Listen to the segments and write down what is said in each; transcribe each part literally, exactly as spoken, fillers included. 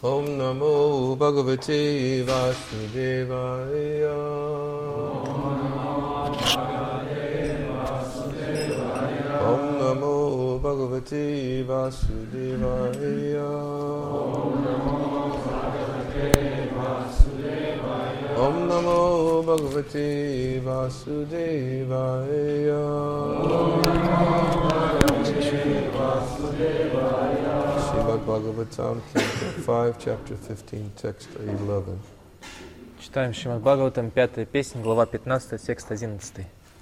Om Namo Bhagavate Vasudevaya. Om Namo Bhagavate Vasudevaya. Om Namo Bhagavate Vasudevaya. Srimad Bhagavatam, Canto five, Chapter fifteen, Text eleven. Читаем Шримад Бхагаватам, пятая песня, глава пятнадцатая, текст одиннадцатый.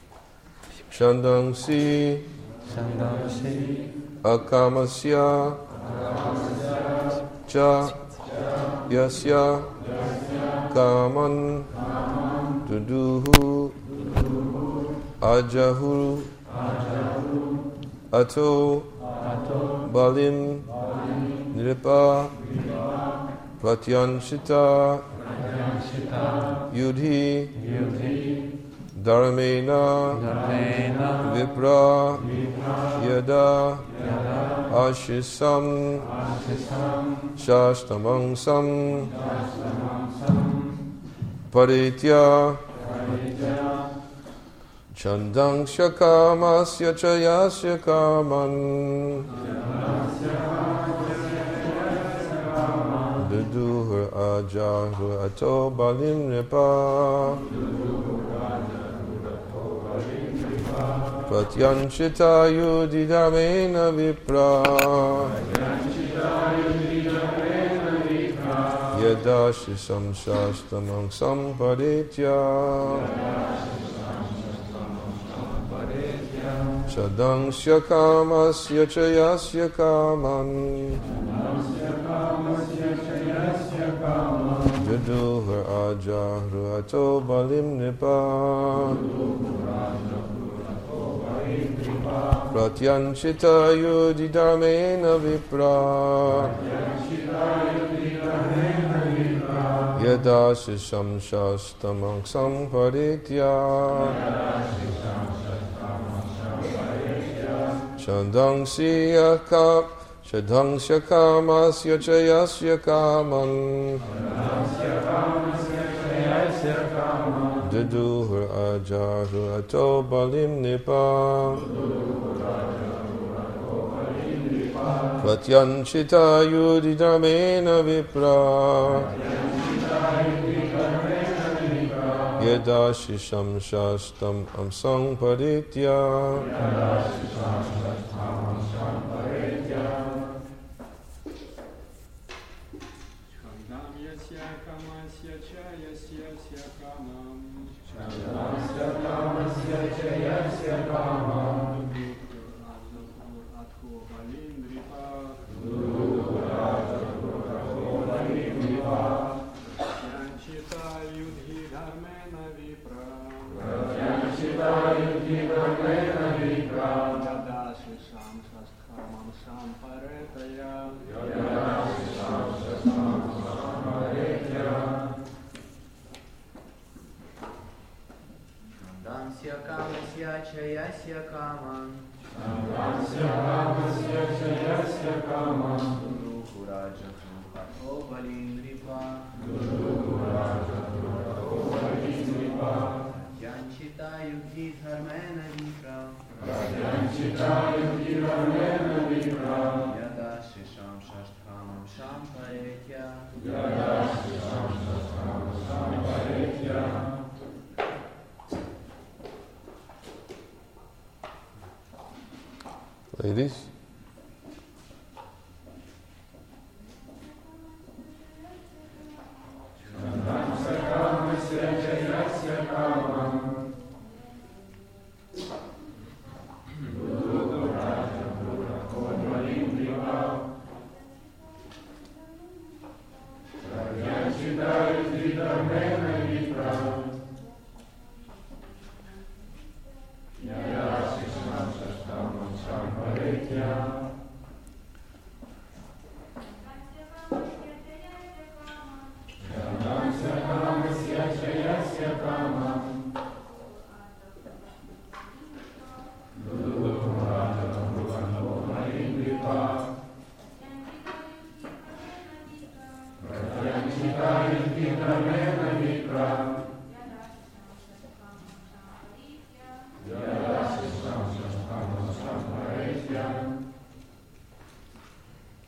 Chandangsi Сандамси Akamasya Cha Yasya Kaman Duduhu Ajahu Ato Balim Nripa Pratyanshita Yudhi Dharmena Vipra Yada Ashisam Shastamangsam Paritya Chandang Shakamasya Chayasya Kaman Duduhur Ajahu Ato Balim Nipa Pratyanshita Yudhi Dharmena Vipra Yadashisam Shastamang Samparitya Chadang Syakamasya Chayasya Kaman Duduhur Ajahu Ato Balim Nipa Pratyanshita Yudhi Dharmena Vipra Yadashisam Shastamang Samparitya Chandang Siyaka Chadang Syakamasya Chayasya Kaman Duduhur Ajahu Ato Balim Nipa Pratyanshita Yudhi Dharmena Vipra Yadashisham Shastam Amsang Paritya Chayasya Kaman Gurukuraja Ato Balindripa Yanchita Yudhi Dharmena Vipra Yada Shisham Shasthamam Shamparetya Ladies.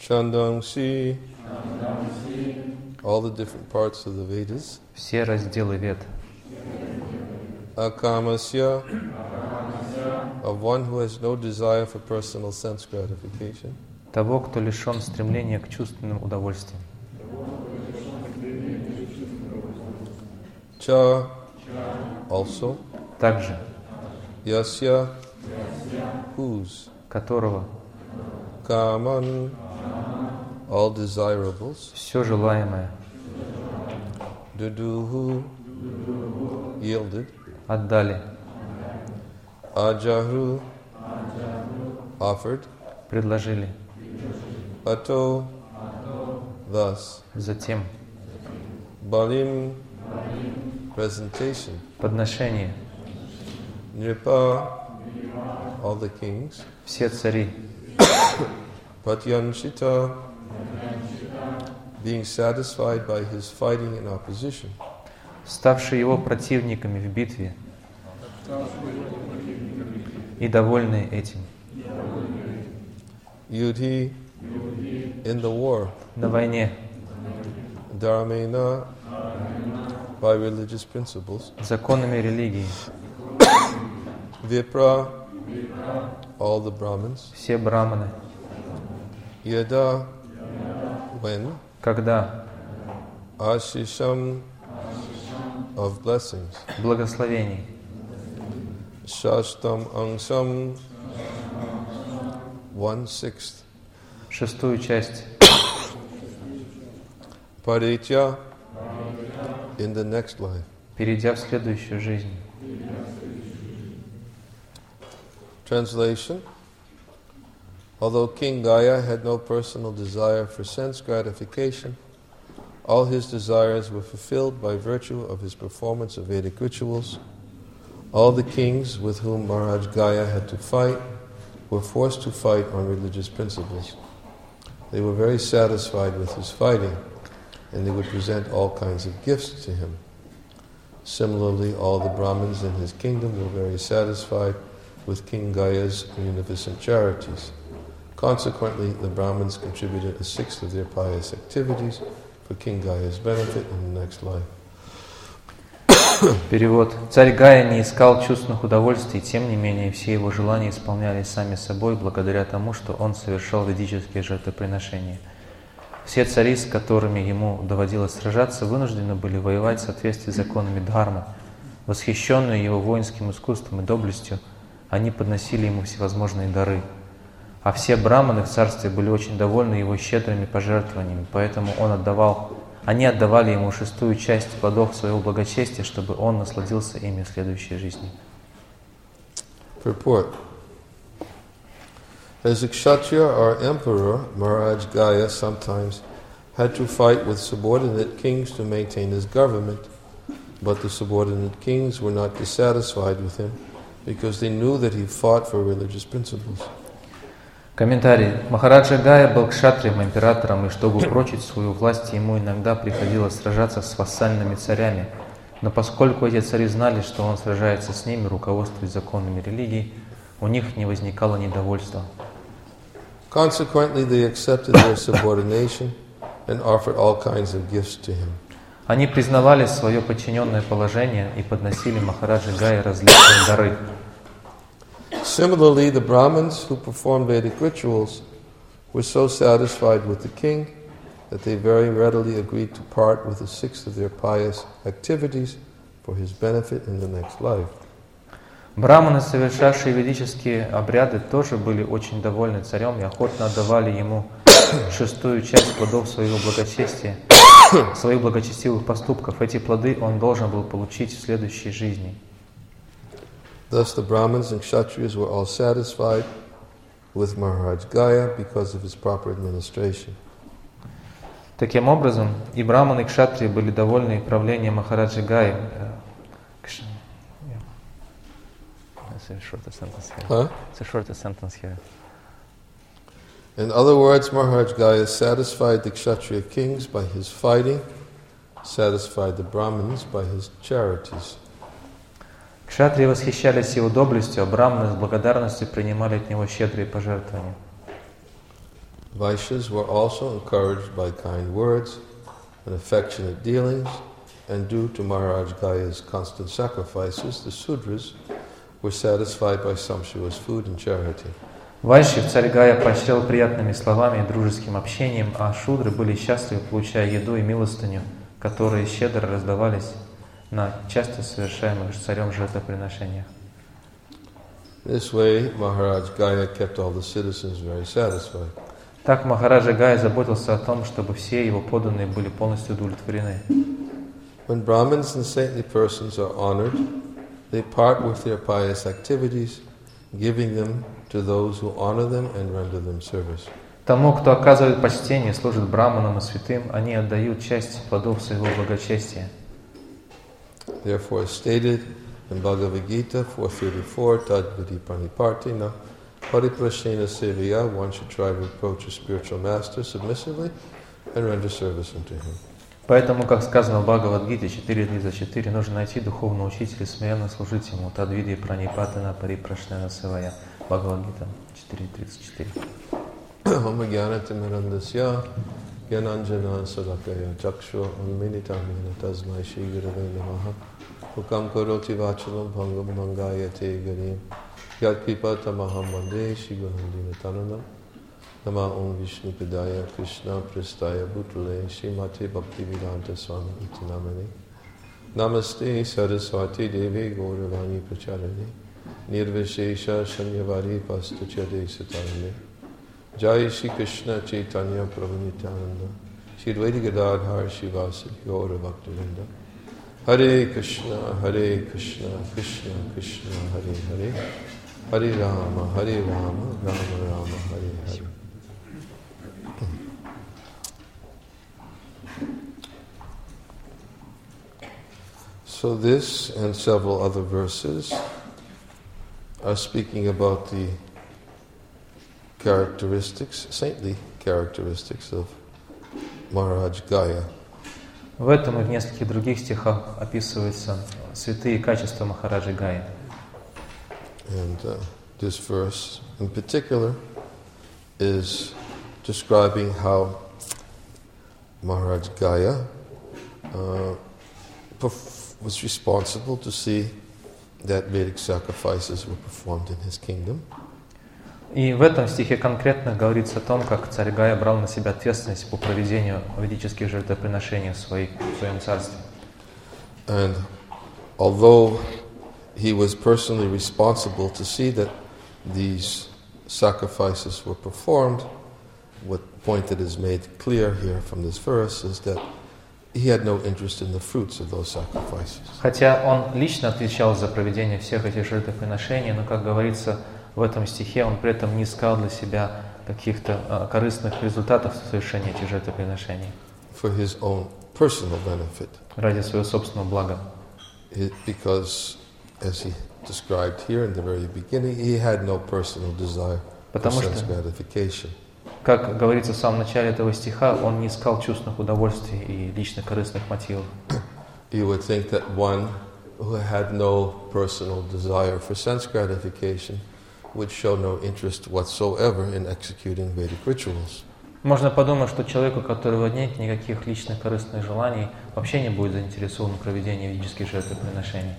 Chandamsi, all the different parts of the Vedas. все разделы Вед. Akamasya, of one who has no desire for personal sense gratification. Того, кто лишен стремления к чувственным удовольствиям. Cha, also. Также, Yasya, whose. которого Kaman, all desirables. все желаемое Duduhu, yielded. отдали, Ajahu, offered. предложили. Ato, thus. Затем Balim, presentation. подношение. Nripa, all the kings. Все цари. Patyanshita, being satisfied by his fighting in opposition. Ставшие его противниками в битве и довольные этим. Yudhi, in the war. На войне Dharmena, by religious principles. законами религии. Vipra, all the Brahmins. Все браманы. Yada, when. Когда Ashisham, of blessings. благословений. Shashtam Angsam, one-sixth. Шестую часть Paritya, in the next life. перейдя в следующую жизнь. Translation. Although King Gaya had no personal desire for sense gratification, all his desires were fulfilled by virtue of his performance of Vedic rituals. All the kings with whom Maharaj Gaya had to fight were forced to fight on religious principles. They were very satisfied with his fighting, and they would present all kinds of gifts to him. Similarly, all the Brahmins in his kingdom were very satisfied with King Gaya's munificent charities. Consequently, the Brahmins contributed a sixth of their pious activities for King Gaya's benefit in the next life. Перевод. Царь Гая не искал чувственных удовольствий, тем не менее все его желания исполнялись сами собой благодаря тому, что он совершал ведические жертвоприношения. Все цари, с которыми ему доводилось сражаться, вынуждены были воевать в соответствии с законами Дхармы. Восхищенные его воинским искусством и доблестью, они подносили ему всевозможные дары. А все браманы в царстве были очень довольны его щедрыми пожертвованиями, поэтому он отдавал, они отдавали ему шестую часть плодов своего благочестия, чтобы он насладился ими в следующей жизни. Purport. As a Kshatriya or emperor, Maharaj Gaya sometimes had to fight with subordinate kings to maintain his government, but the subordinate kings were not dissatisfied with him because they knew that he fought for religious principles. Комментарий. Махараджа Гая был кшатрием, императором, и чтобы упрочить свою власть, ему иногда приходилось сражаться с вассальными царями. Но поскольку эти цари знали, что он сражается с ними, руководствуясь законами религии, у них не возникало недовольства. Consequently, they accepted their subordination and offered all kinds of gifts to him. Они признавали свое подчиненное положение и подносили Махараджи Гае различные дары. Similarly, the Brahmins who performed Vedic rituals were so satisfied with the king that they very readily agreed to part with a sixth of their pious activities for his benefit in the next life. Браманы, совершавшие ведические обряды, тоже были очень довольны царем и охотно отдавали ему шестую часть плодов своего благочестия, своих благочестивых поступков. Эти плоды он должен был получить в следующей жизни. Thus the Brahmins and Kshatriyas were all satisfied with Maharaj Gaya because of his proper administration. Таким образом, и браманы, и кшатрии были довольны правлением Махараджи Гаи. It's a shorter sentence here. Huh? It's a shorter sentence here. In other words, Maharaj Gaya satisfied the Kshatriya kings by his fighting, satisfied the Brahmins by his charities. Кшатрии восхищались его доблестью, а браманы с благодарностью принимали от него щедрые пожертвования. Vaishyas were also encouraged by kind words and affectionate dealings, and due to Maharaj Gaya's constant sacrifices, the Sudras were satisfied by sumptuous food and charity. Вайши царь Гая поощрял приятными словами и дружеским общением, а шудры были счастливы, получая еду и милостыню, которые щедро раздавались на часто совершаемых царем жертвоприношениях. This way, Maharaj Gaya kept all the citizens very satisfied. Так Махараджа Гая заботился о том, чтобы все его подданные были полностью удовлетворены. When Brahmins and saintly persons are honored, they part with their pious activities, giving them to those who honor them and render them service. Тому, кто оказывает почтение, служит браманам и святым, они отдают часть плодов своего благочестия. Therefore, as stated in Bhagavad Gita four thirty-four, Tadvidi Pranipartina, Pariprashena Sevaya, one should try to approach a spiritual master submissively and render service unto him. Поэтому, как сказано в Бхагавад-гите четыре тридцать четыре, нужно найти духовного учителя и смиренно служить ему. Тадвиди Пранипатана Парипрашнена Севая. Бхагавад-гита четыре тридцать четыре. Om Jnanatimirandasya Gyananjana Sadakaya Chakshu Unminitamina Tasmai Shri Gurave Namaha Ukam Karoti Vachalam Bhangam Mangayate Garim Yat Pipatamaham Vande Shri Guruhandina Tananam Nama Om Vishnu Padaya Krishna Prastaya Bhutale Srimati Bhaktivedanta Swami Iti Namani Namaste Saraswati Devi Gauravani Pracharani Nirvishesha Shanyavari Pastuchade Satarane Jai Shri Krishna Chaitanya Prabhu Nityananda Shri Advaita Gadadhar Shivasati Gaura Bhaktivinoda Hare Krishna Hare Krishna Krishna Krishna Hare Hare Hare Rama Hare Rama Rama Rama Hare Hare. So this and several other verses are speaking about the characteristics, saintly characteristics of Maharaj Gaya. В этом и в нескольких других стихах описываются святые качества Махараджи Гаи. And uh, this verse in particular is describing how Maharaj Gaya uh, perf- was responsible to see that Vedic sacrifices were performed in his kingdom. И в этом стихе конкретно говорится о том, как царь Гая брал на себя ответственность по проведению ведических жертвоприношений в, своей, в своем царстве. And although he was personally responsible to see that these sacrifices were performed, what point that is made clear here from this verse is that he had no interest in the fruits of those sacrifices. Хотя он лично отвечал за проведение всех этих жертвоприношений, но, как говорится в этом стихе, он при этом не искал для себя каких-то uh, корыстных результатов совершения этих жертвоприношений. For his own personal benefit. Ради своего собственного блага. It, because, as he described here in the very beginning, he had no personal desire for sense gratification. Как говорится в самом начале этого стиха, он не искал чувственных удовольствий и личных корыстных мотивов. You would think that one who had no personal desire for sense gratification would show no interest whatsoever in executing Vedic rituals. Можно подумать, что человеку, у которого нет никаких личных корыстных желаний, вообще не будет заинтересован в проведении ведических жертвоприношений.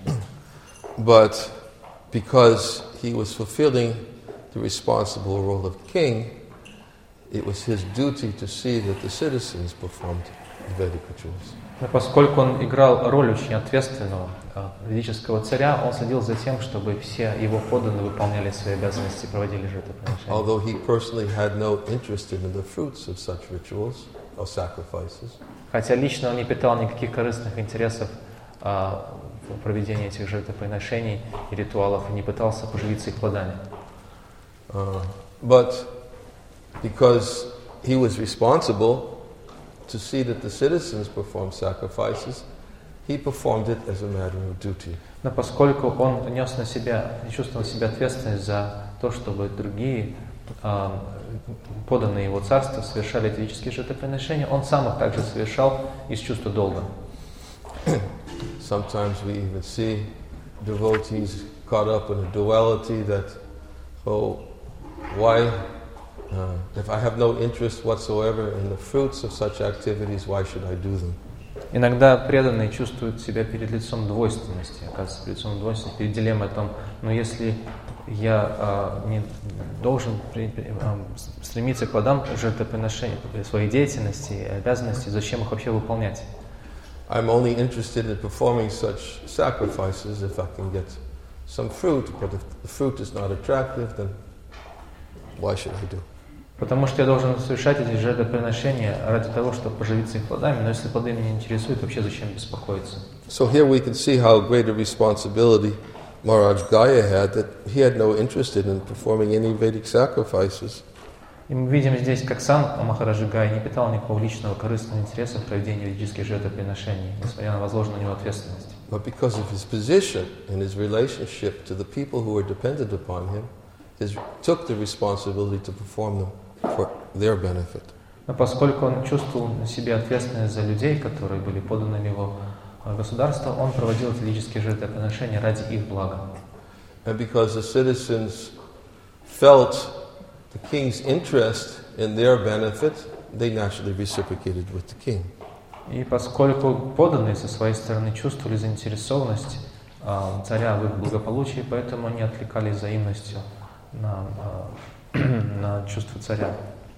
But because he was fulfilling the responsible role of king, it was his duty to see that the citizens performed the Vedic rituals. Но поскольку он играл роль очень ответственного ведического царя, он следил за тем, чтобы все его подданные выполняли свои обязанности и проводили жертвоприношения. Although he personally had no interest in the fruits of such rituals or sacrifices, хотя лично он не питал никаких корыстных интересов а, в проведении этих жертвоприношений и ритуалов и не пытался поживиться их плодами. Uh, but because he was responsible to see that the citizens performed sacrifices, he performed it as a matter of duty. Но поскольку он нес на себя, чувствовал себя ответственность за то, чтобы другие э, подданные его царства совершали эти ведические жертвоприношения, он сам их также совершал из чувства долга. Sometimes we even see devotees caught up in a duality that, oh, why Uh, if I have no interest whatsoever in the fruits of such activities, why should I do them? Иногда преданные чувствуют себя перед лицом двойственности, оказывается, перед лицом двойственности, перед дилеммой о том, но если я а, не должен при, при, а, стремиться к плодам жертвоприношения своей деятельности и обязанностей, зачем их вообще выполнять? I'm only interested in performing such sacrifices if I can get some fruit, but if the fruit is not attractive, then why should I do? Потому что я должен совершать эти жертвоприношения ради того, чтобы поживиться их плодами, но если плоды меня не интересуют, вообще зачем беспокоиться? So here we can see how great a responsibility Maharaj Gaya had, that he had no interest in performing any Vedic sacrifices. И мы видим здесь, как сам Махараджа Гая не питал никакого личного корыстного интереса в проведении ведических жертвоприношений, несмотря на возложенную на него ответственность. But because of his position and his relationship to the people who were dependent upon him, he took the responsibility to perform them for their benefit. Но поскольку он чувствовал на себе ответственность за людей, которые были подданными его государству, он проводил эти ведические жертвоприношения ради их блага. And because the citizens felt the king's interest in their benefit, they naturally reciprocated with the king. И поскольку подданные со своей стороны чувствовали заинтересованность а, царя в их благополучии, поэтому они откликались взаимностью на, а, на чувство царя.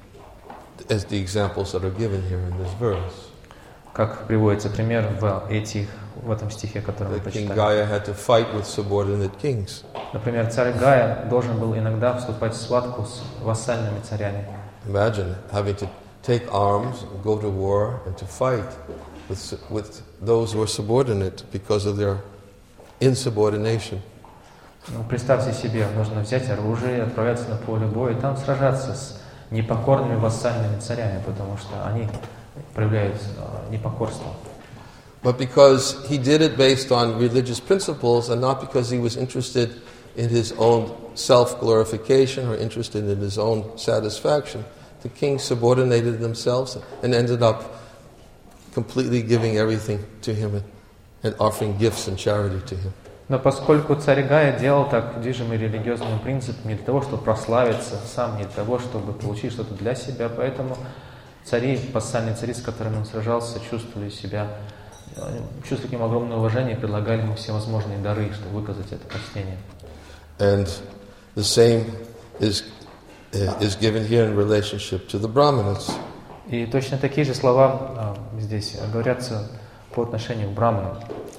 As the examples that are given here in this verse. Как приводится пример в, этих, в этом стихе, который мы The king прочитали. Gaya had to fight with subordinate kings. Например, царь Гая должен был иногда вступать в схватку с вассальными царями. Imagine having to take arms, and go to war, and to fight with, with those who are subordinate because of their insubordination. Ну, представьте себе, нужно взять оружие и отправляться на поле боя, и там сражаться с непокорными вассальными царями, потому что они проявляют uh, непокорство. But because he did it based on religious principles and not because he was interested in his own self-glorification or interested in his own satisfaction, the kings subordinated themselves and ended up completely giving everything to him and, and offering gifts and charity to him. Но поскольку царь Гая делал так движимый религиозным принципом не для того, чтобы прославиться сам, не для того, чтобы получить что-то для себя, поэтому цари, вассальные цари, с которыми он сражался, чувствовали себя, чувствовали к ним огромное уважение и предлагали ему всевозможные дары, чтобы выказать это почтение. And the same is, is given here in relationship to the Brahmanas. И точно такие же слова а, здесь говорятся по отношению к браманам.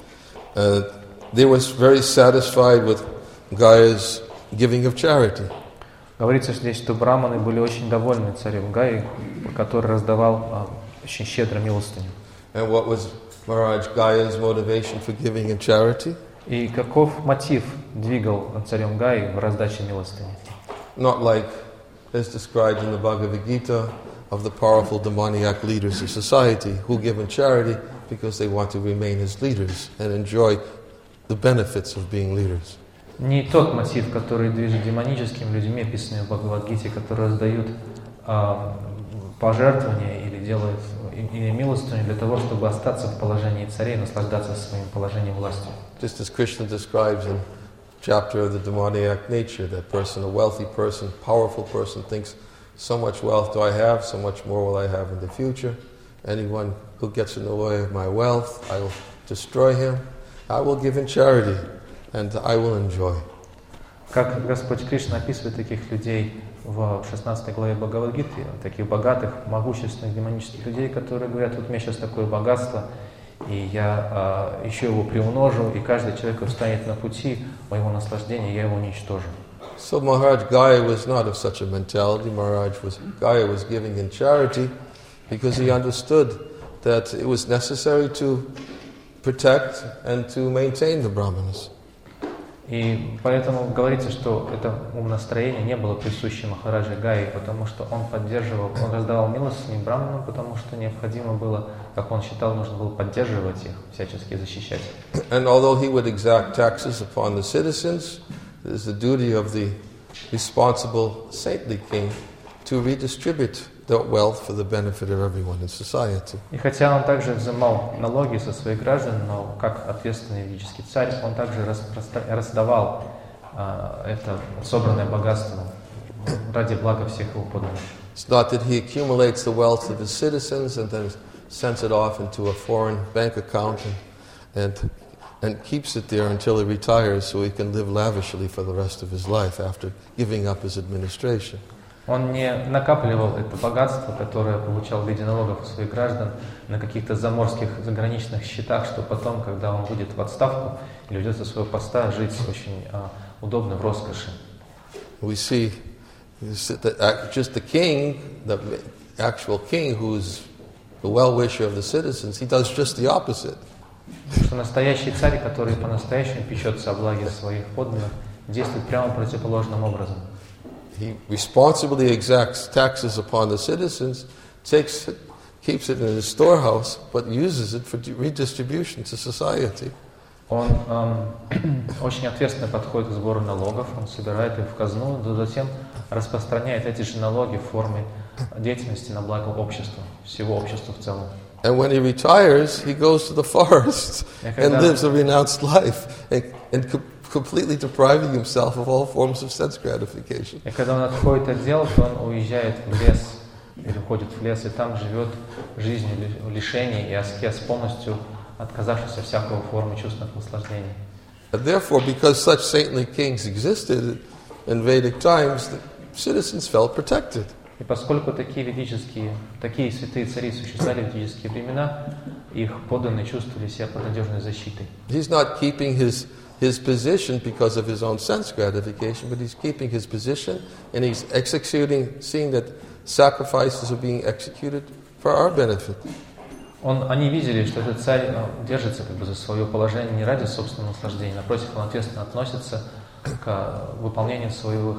Uh, they were very satisfied with Gaya's giving of charity. Говорится здесь, что браманы были очень довольны царем Гаи, который раздавал а, очень щедро милостыню. And what was Maharaj Gaya's motivation for giving in charity? И каков мотив двигал царем Гаи в раздаче милостыни? Not like as described in the Bhagavad Gita of the powerful demoniac leaders of society who give in charity because they want to remain as leaders and enjoy the benefits of being leaders. Не тот мотив, который движет демоническими людьми, описанными в Бхагавад-гите, которые раздают а, пожертвования или делают или милостыню для того, чтобы остаться в положении царей, наслаждаться своим положением власти. Just as Krishna describes in chapter of the demoniac nature, that person, a wealthy person, powerful person, thinks, so much wealth do I have, so much more will I have in the future. Anyone who gets in the way of my wealth, I will destroy him. I will give in charity, and I will enjoy. Как Господь Кришна описывает таких людей в шестнадцатой главе Бхагавад-гиты, таких богатых, могущественных демонических людей, которые говорят, вот у меня сейчас такое богатство, и я а, еще его приумножу, и каждый человек встанет на пути моего наслаждения, я его уничтожу. So Maharaj Gaya was not of such a mentality. Maharaj was, Gaya was giving in charity because he understood that it was necessary to protect and to maintain the Brahmanas. И поэтому говорится, что это умонастроение не было присуще Махараджи Гаи, потому что он поддерживал, он раздавал милостыню браманам, потому что необходимо было, как он считал, нужно было поддерживать их, всячески защищать. And although he would exact taxes upon the citizens, it is the duty of the responsible saintly king to redistribute the wealth for the benefit of everyone in society. И хотя он также взимал налоги со своих граждан, но как ответственный ведический царь, он также раздавал а, это собранное богатство ради блага всех его подданных. It's not that he accumulates the wealth of his citizens and then sends it off into a foreign bank account and, and, and keeps it there until he retires so he can live lavishly for the rest of his life after giving up his administration. Он не накапливал это богатство, которое получал в виде налогов у своих граждан, на каких-то заморских заграничных счетах, что потом, когда он выйдет в отставку или уйдет со своего поста, жить очень а, удобно в роскоши. We see that just the king, the actual king, who's the well-wisher of the citizens, he does just the opposite. Что настоящий царь, который по-настоящему печется о благе своих подданных, действует прямо противоположным образом. He responsibly exacts taxes upon the citizens, takes it, keeps it in his storehouse, but uses it for redistribution to society. Он эм, очень ответственно подходит к сбору налогов, он собирает их в казну, но затем распространяет эти же налоги в форме деятельности на благо общества, всего общества в целом. And when he retires, he goes to the forests and lives a renounced life, and, and co- completely depriving himself of all forms of sense gratification. И когда он отходит от дел, то он уезжает в лес, или уходит в лес, и там живет жизнью лишений и аскез, полностью отказавшись от всякого формы чувственных наслаждений. And therefore, because such saintly kings existed in Vedic times, the citizens felt protected. И поскольку такие ведические, такие святые цари существовали в ведические времена, их подданные чувствовали себя под надежной защитой. He's not keeping his his position because of his own sense gratification, but he's keeping his position and he's executing, seeing that sacrifices are being executed for our benefit. Он, они видели, что этот царь ну, держится как бы за свое положение не ради собственного наслаждения, напротив, он ответственно относится к выполнению своих,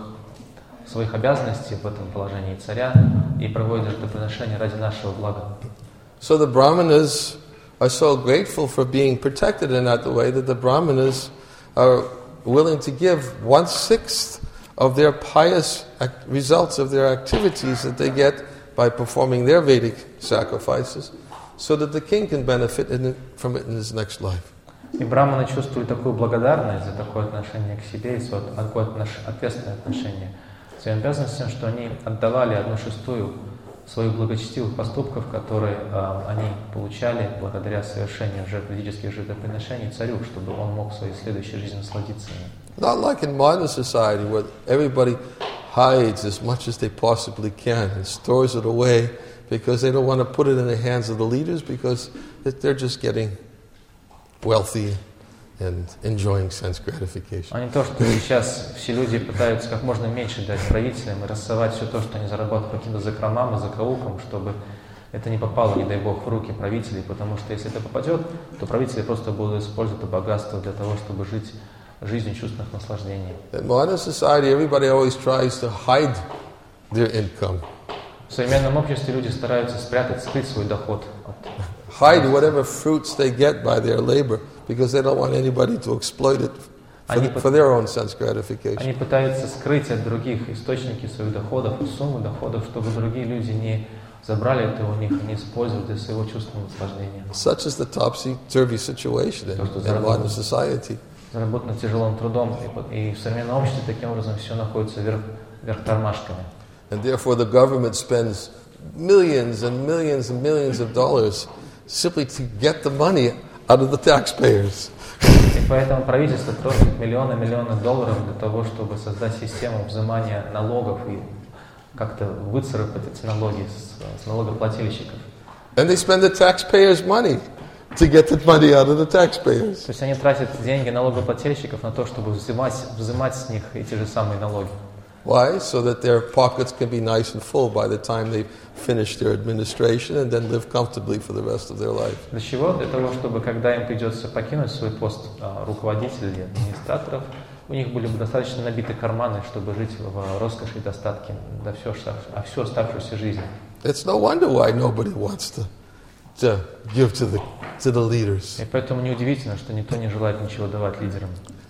своих обязанностей в этом положении царя и проводит жертвоприношения ради нашего блага. So the Brahmanas are so grateful for being protected in that way that the Brahmanas are willing to give one-sixth of their pious act- results of their activities that they get by performing their Vedic sacrifices, so that the king can benefit in it, from it in his next life. И браманы чувствуют такую благодарность за такое отношение к себе и свое такое отнош- ответственное отношение к своим обязанностям, что они отдавали одну шестую своих благочестивых поступков, которые э, они получали благодаря совершению жертв, ведических жертвоприношений царю, чтобы он мог в своей следующей жизни насладиться ими. Not like in modern society where everybody hides as much as they possibly can and stores it away because they don't want to put it in the hands of the leaders because they're just getting wealthy and enjoying sense gratification. А не то, что сейчас все люди пытаются как можно меньше дать правителям и рассовать все то, что они заработают по каким-то закромам и закоулкам, чтобы это не попало, не дай бог, в руки правителей, потому что если это попадет, то правители просто будут использовать это богатство для того, чтобы жить жизнью чувственных наслаждений. In modern society, everybody always tries to hide their income. В современном обществе люди стараются спрятать, скрыть свой доход. Hide whatever fruits they get by their labor because they don't want anybody to exploit it for, the, for their own sense gratification. Они пытаются скрыть от других источники своих доходов и суммы доходов, чтобы другие люди не забрали это у них и не использовали для своего чувственного наслаждения. Such is the topsy-turvy situation in, in modern society. Заработано тяжелым трудом, и, и в современном обществе таким образом все находится вверх, вверх тормашками. And therefore the government spends millions and millions and millions of dollars simply to get the money out of the taxpayers. И поэтому правительство тратит миллионы миллионы долларов для того, чтобы создать систему взимания налогов и как-то выцарапать эти налоги с, с налогоплательщиков. And they spend the taxpayers' money to get the money out of the taxpayers. То есть они тратят деньги налогоплательщиков на то, чтобы взимать, взимать с них эти же самые налоги. Why? So that their pockets can be nice and full by the time they finish their administration and then live comfortably for the rest of their life. Для чего? Для того, чтобы когда им придется покинуть свой пост а, руководителей и администраторов, у них были бы достаточно набиты карманы, чтобы жить в роскоши и достатке до всю, а всю оставшуюся жизнь. It's no wonder why nobody wants to, to give to the, to the leaders. И поэтому неудивительно, что никто не желает ничего давать лидерам.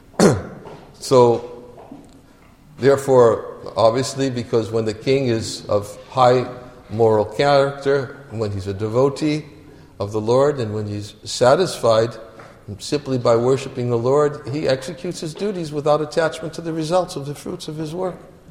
So, therefore, obviously, because when the king is of high moral character, when he's a devotee of the Lord, and when he's satisfied simply by worshiping the Lord, he executes his duties without attachment to the results of the fruits of his work.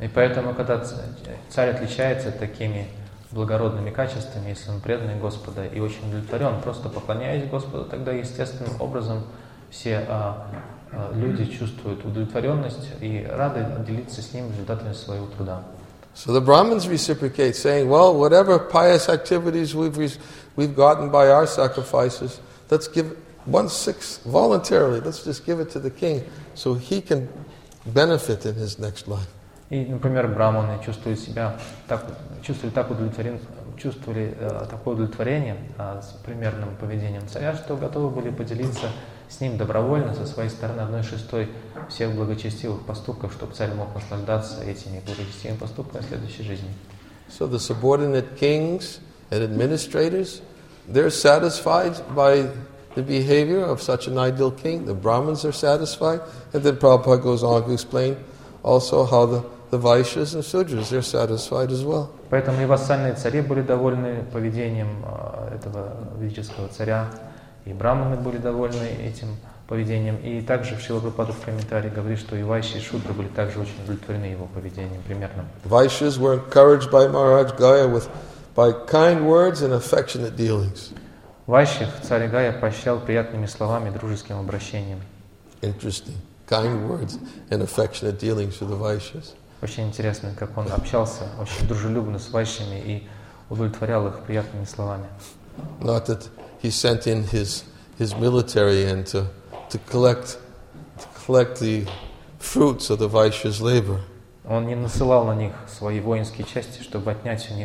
И поэтому, когда царь отличается такими благородными качествами, если он преданный Господа и очень удовлетворен, просто поклоняясь Господу, тогда естественным образом все а, а, люди чувствуют удовлетворенность и рады делиться с ним результатами своего труда. So the Brahmins reciprocate, saying, well, whatever pious activities we've, re- we've gotten by our sacrifices, let's give one-sixth voluntarily, let's just give it to the king so he can benefit in his next life. И, например, браманы чувствуют себя так, чувствовали, так удовлетворен, чувствовали э, такое удовлетворение э, с примерным поведением царя, что готовы были поделиться с ним добровольно со своей стороны одной шестой всех благочестивых поступков, чтобы царь мог наслаждаться этими благочестивыми поступками в следующей жизни. So the subordinate kings and administrators, they're satisfied by the behavior of such an ideal king. The Brahmins are satisfied. And then Prabhupada goes on to explain also how the, the Vaishyas and Sudras, they're satisfied as well. Поэтому и вассальные цари были довольны поведением э, этого ведического царя, и браманы были довольны этим поведением. И также Шрила Прабхупада в комментарии говорит, что и вайши, и шудры были также очень удовлетворены его поведением примерным. Vaishyas were encouraged by Maharaj Gaya with, by kind words and affectionate dealings. Вайших царь Гая поощрял приятными словами, дружеским обращением. Interesting. Kind words and affectionate dealings for the Vaishyas. Очень интересно, как он общался очень дружелюбно с вайшами и удовлетворял их приятными словами. Not that he sent in his his military and to to collect to collect the fruits of the Vaishyas' labor. Он не насылал на них свои воинские части, чтобы отнять у них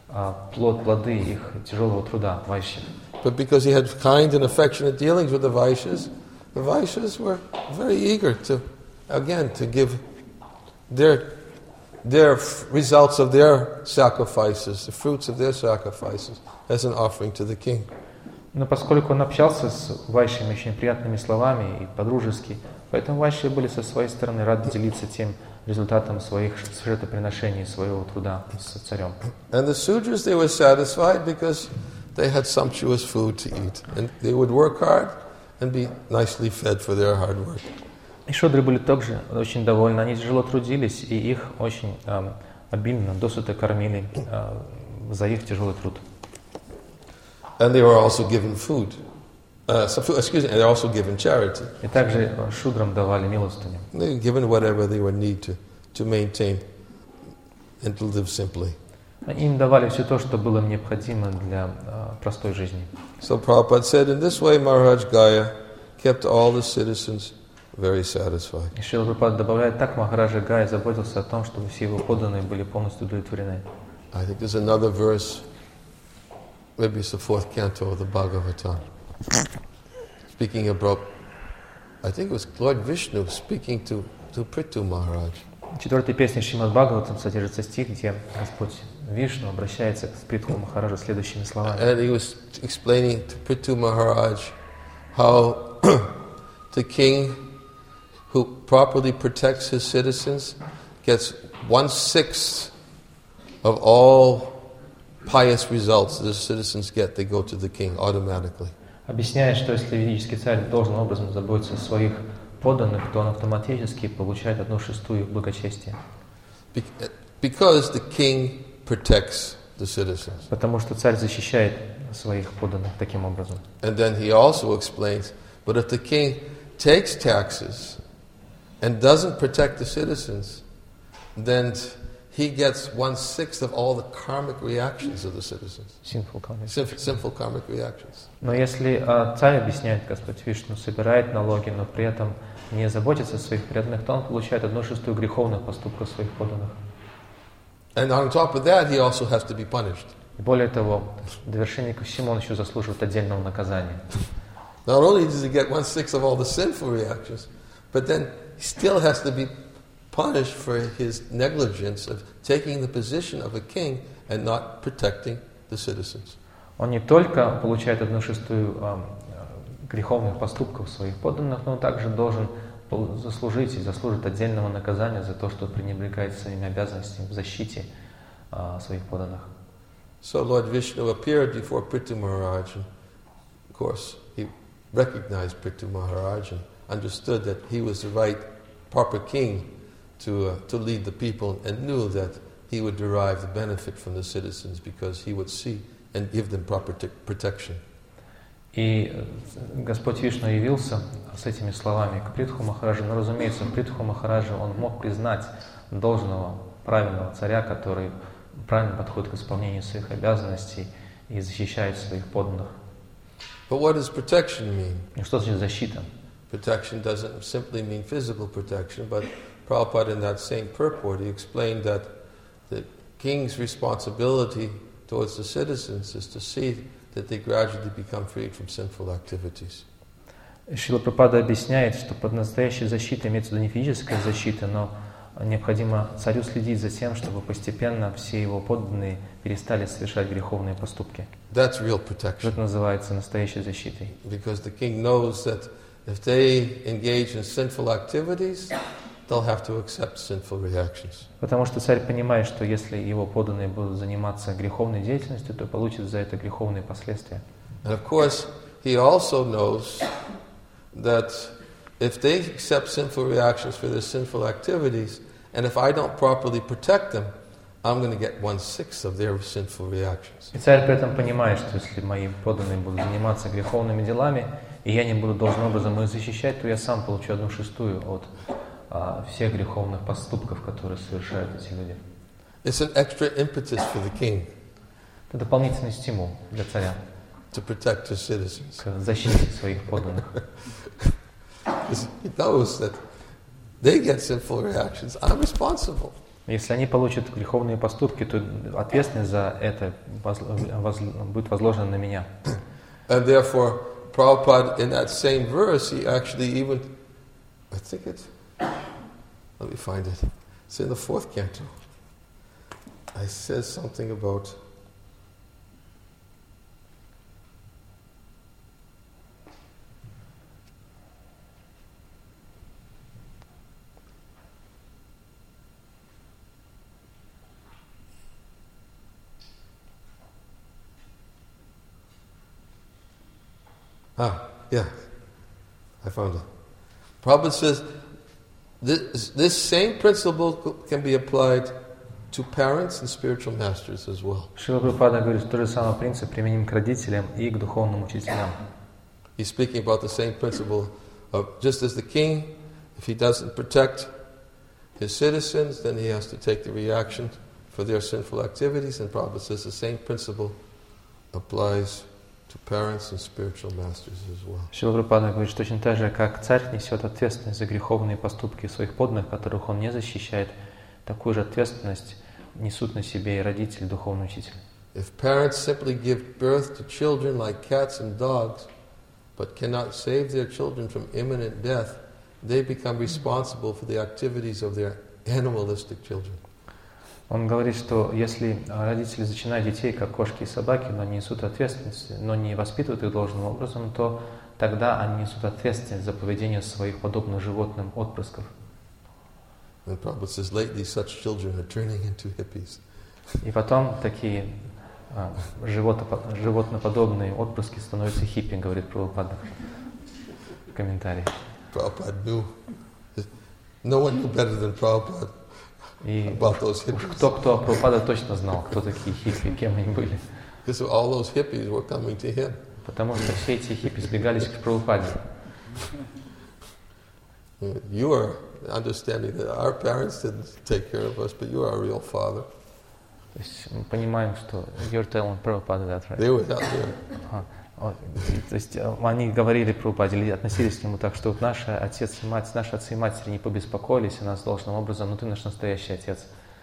а, плод, плоды их тяжелого труда, вайши. But because he had kind and affectionate dealings with the Vaishyas, the Vaishyas were very eager to, again, to give their their f- results of their sacrifices, the fruits of their sacrifices, as an offering to the king. Но поскольку он общался с вайшами очень приятными словами и по-дружески, поэтому вайши были со своей стороны рады делиться тем результатом своих жертвоприношений, своего труда с царем. And the Sudras, they were satisfied because they had sumptuous food to eat. And they would work hard and be nicely fed for their hard work. И шудры были также очень довольны. Они тяжело трудились, и их очень э, обильно, досыта кормили э, за их тяжелый труд. And they were also given food. Uh, so, excuse me, and they're also given charity. И также шудрам давали милостыню. They were given whatever they would need to, to maintain and to live simply. Им давали все то, что было необходимо для э, простой жизни. So Prabhupada said, in this way Maharaj Gaya kept all the citizens very satisfied. И Шрила Прабхупада добавляет, так Махараджа Гая заботился о том, чтобы все его подданные были полностью удовлетворены. I think there's another verse, maybe it's the fourth canto of the Bhagavatam, speaking about, I think it was Lord Vishnu speaking to, to Prithu Maharaj. В четвертой песне Шримад Бхагаватам содержится стих, где Господь Вишну обращается к Притху Махараджу следующими словами. And he was explaining to Prithu Maharaj how the king who properly protects his citizens gets one-sixth of all pious results the citizens get, they go to the king automatically. Объясняет, что если ведический царь должным образом заботится о своих подданных, то он автоматически получает одну шестую их благочестия. Because the king protects the citizens. Потому что царь защищает своих подданных таким образом. And then he also explains, but if the king takes taxes and doesn't protect the citizens, then he gets one-sixth of all the karmic reactions of the citizens. Sinful karmic. Sinful, sinful karmic reactions. Но если а, царь, объясняет Господь Вишну, собирает налоги, но при этом не заботится о своих преданных, то он получает одну шестую греховных поступков своих подданных. And on top of that, he also has to be punished. И более того, в довершение ко всему он еще заслуживает отдельного наказания. Not only does he get one-sixth of all the sinful reactions, but then he still has to be punished for his negligence of taking the position of a king and not protecting the citizens. Он не только получает одну шестую э, греховных поступков своих подданных, но он также должен заслужить и заслужит отдельного наказания за то, что пренебрегает своими обязанностями в защите э, своих подданных. So Lord Vishnu appeared before Prithu Maharaj, and of course he recognized Prithu Maharaj and understood that he was the right, proper king to, uh, to lead the people and knew that he would derive the benefit from the citizens because he would see and give them proper t- protection. И Господь Вишну явился с этими словами к Притху Махараджу. Но, разумеется, Притху Махараджа он мог признать должного, правильного царя, который правильно подходит к исполнению своих обязанностей и защищает своих подданных. But what does protection mean? И что значит защита? Protection doesn't simply mean physical protection, but Prabhupada in that same purport, he explained that the king's responsibility towards the citizens is to see that they gradually become freed from sinful activities. Шрила Прабхупада объясняет, что под настоящей защитой имеется в виду не физическая защита, но необходимо царю следить за тем, чтобы постепенно все его подданные перестали совершать греховные поступки. That's real protection. Это называется настоящей защитой. Because the king knows that if they engage in sinful activities, they'll have to accept sinful reactions. Потому что царь понимает, что если его подданные будут заниматься греховной деятельностью, то получит за это греховные последствия. And of course, he also knows that if they accept sinful reactions for their sinful activities, and if I don't properly protect them, I'm going to get one-sixth of their sinful reactions. И царь при этом понимает, что если мои подданные будут заниматься греховными делами, и я не буду должным образом их защищать, то я сам получу одну шестую от а, всех греховных поступков, которые совершают эти люди. It's an extra impetus for the king. Это дополнительный стимул для царя To protect his citizens. к защите своих подданных. He knows that they get sinful reactions. I'm responsible. Если они получат греховные поступки, то ответственность за это воз, воз, будет возложена на меня. And therefore, Prabhupada, in that same verse, he actually even, I think it's, let me find it. It's in the fourth canto. I says something about Ah, yeah, I found it. Prabhupada says this, this same principle can be applied to parents and spiritual masters as well. Шрила Прабхупада говорит, что тот же самый принцип применим к родителям и к духовным учителям. He's speaking about the same principle of just as the king, if he doesn't protect his citizens, then he has to take the reaction for their sinful activities. And Prabhupada says the same principle applies to parents and spiritual masters as well. Шрила Прабхупада говорит, что точно так же, как царь несет ответственность за греховные поступки своих подданных, которых он не защищает, такую же ответственность несут на себе и родители, духовный учитель. If parents simply give birth to children like cats and dogs, but cannot save their children from imminent death, they become responsible for the activities of their animalistic children. Он говорит, что если родители зачинают детей, как кошки и собаки, но не несут ответственности, но не воспитывают их должным образом, то тогда они несут ответственность за поведение своих подобных животным отпрысков. And Prabhupada says, lately such children are turning into hippies. И потом такие а, животопо- животноподобные отпрыски становятся хиппи, говорит Прабхупада в комментарии. Prabhupada knew. No one knew better than Prabhupada. И About those уж hippies. кто-кто, Прабхупада точно знал, кто такие хиппи, кем они были. Because all those hippies were coming to him. Потому что все эти хиппи сбегались к Прабхупаде. You are understanding that our parents didn't take care of us, but you are our real father. То есть мы понимаем, что you're telling Prabhupada that, right? They were out there. Ага. О, то есть они говорили Прабхупаде, или относились к нему так, что вот наши отец и мать, наши отцы и матери не побеспокоились о нас должным образом, но ты наш настоящий отец.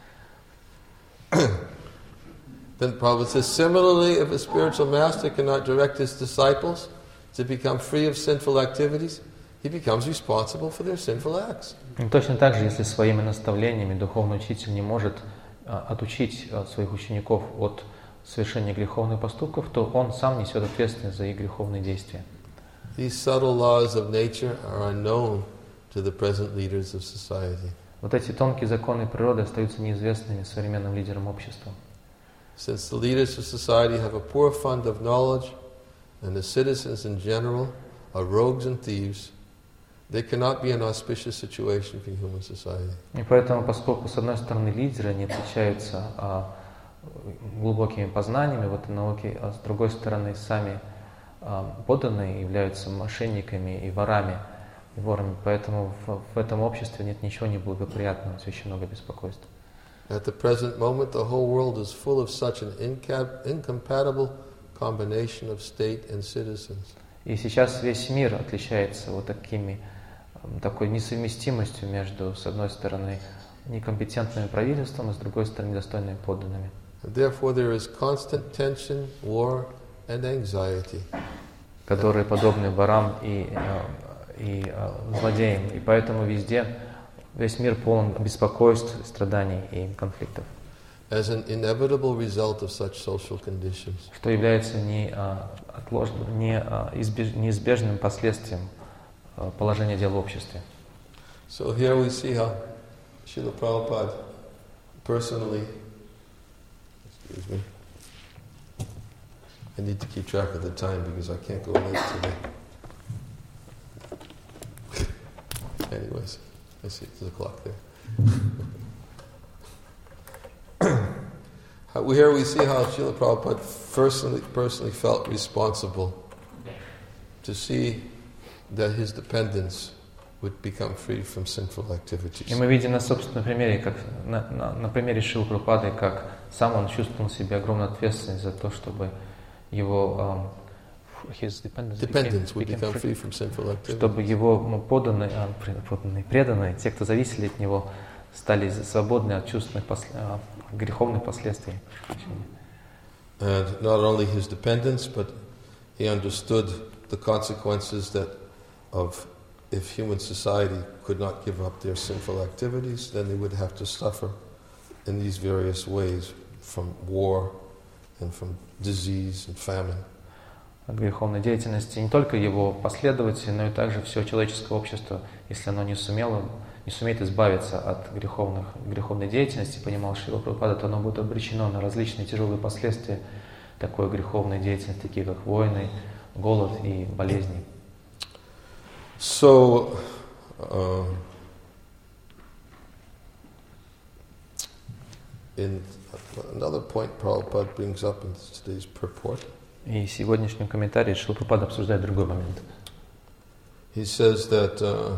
Then Prabhupada says, similarly, if a spiritual master cannot direct his disciples to become free of sinful activities, he becomes responsible for their sinful acts. И точно так же, если своими наставлениями духовный учитель не может а, отучить а, своих учеников от совершения греховных поступков, то он сам несет ответственность за их греховные действия. These subtle laws of nature are unknown to the present leaders of society. Вот эти тонкие законы природы остаются неизвестными современным лидерам общества. Since the leaders of society have a poor fund of knowledge, and the citizens in general are rogues and thieves, They cannot be an auspicious situation for human society. И поэтому, поскольку, с одной стороны, лидеры, они отличаются а, глубокими познаниями в этой науке, а с другой стороны, сами а, подданные являются мошенниками и ворами, и ворами. Поэтому в, в этом обществе нет ничего неблагоприятного, есть очень много беспокойства. At the present moment, the whole world is full of such an incap- incompatible combination of state and citizens. И сейчас весь мир отличается вот такими, такой несовместимостью между, с одной стороны, некомпетентным правительством, а с другой стороны, недостойными подданными. Therefore, there is constant tension, war, and anxiety. Которые подобны ворам и, и, и злодеям. И поэтому везде весь мир полон беспокойств, страданий и конфликтов. As an inevitable result of such social conditions. Что является не, а, отложенным, не, а, избеж, неизбежным последствием а, положения дел в обществе. So here we see how Srila Prabhupada personally, excuse me, I need to keep track of the time because I can't go late today. Anyways, I see there's a clock there. Here we see how Srila Prabhupada personally, personally felt responsible to see that his dependents would become free from sinful activities. И мы видим на собственном примере, как на, на, на примере Шрилы Прабхупады, как сам он чувствовал себе огромную ответственность за то, чтобы его um, his dependents, dependents became, would become became free from sinful activities. Чтобы его ну, подданные, а, подданные, преданные, те, кто зависели от него, стали свободны от чувственных посл... греховных последствий. And not only his dependents, but he understood the consequences that of if human society could not give up their sinful activities, then they would have to suffer in these various ways from war and from disease and famine. От греховной деятельности не только его последователи, но и также все человеческое общество, если оно не сумело, не сумеет избавиться от греховных, греховной деятельности, понимал Шрила Прабхупада, то оно будет обречено на различные тяжелые последствия такой греховной деятельности, такие как войны, голод и болезни. So, uh, in another point Prabhupada brings up in today's purport. И в сегодняшнем комментарии Шрила Прабхупада обсуждает другой момент. He says that uh,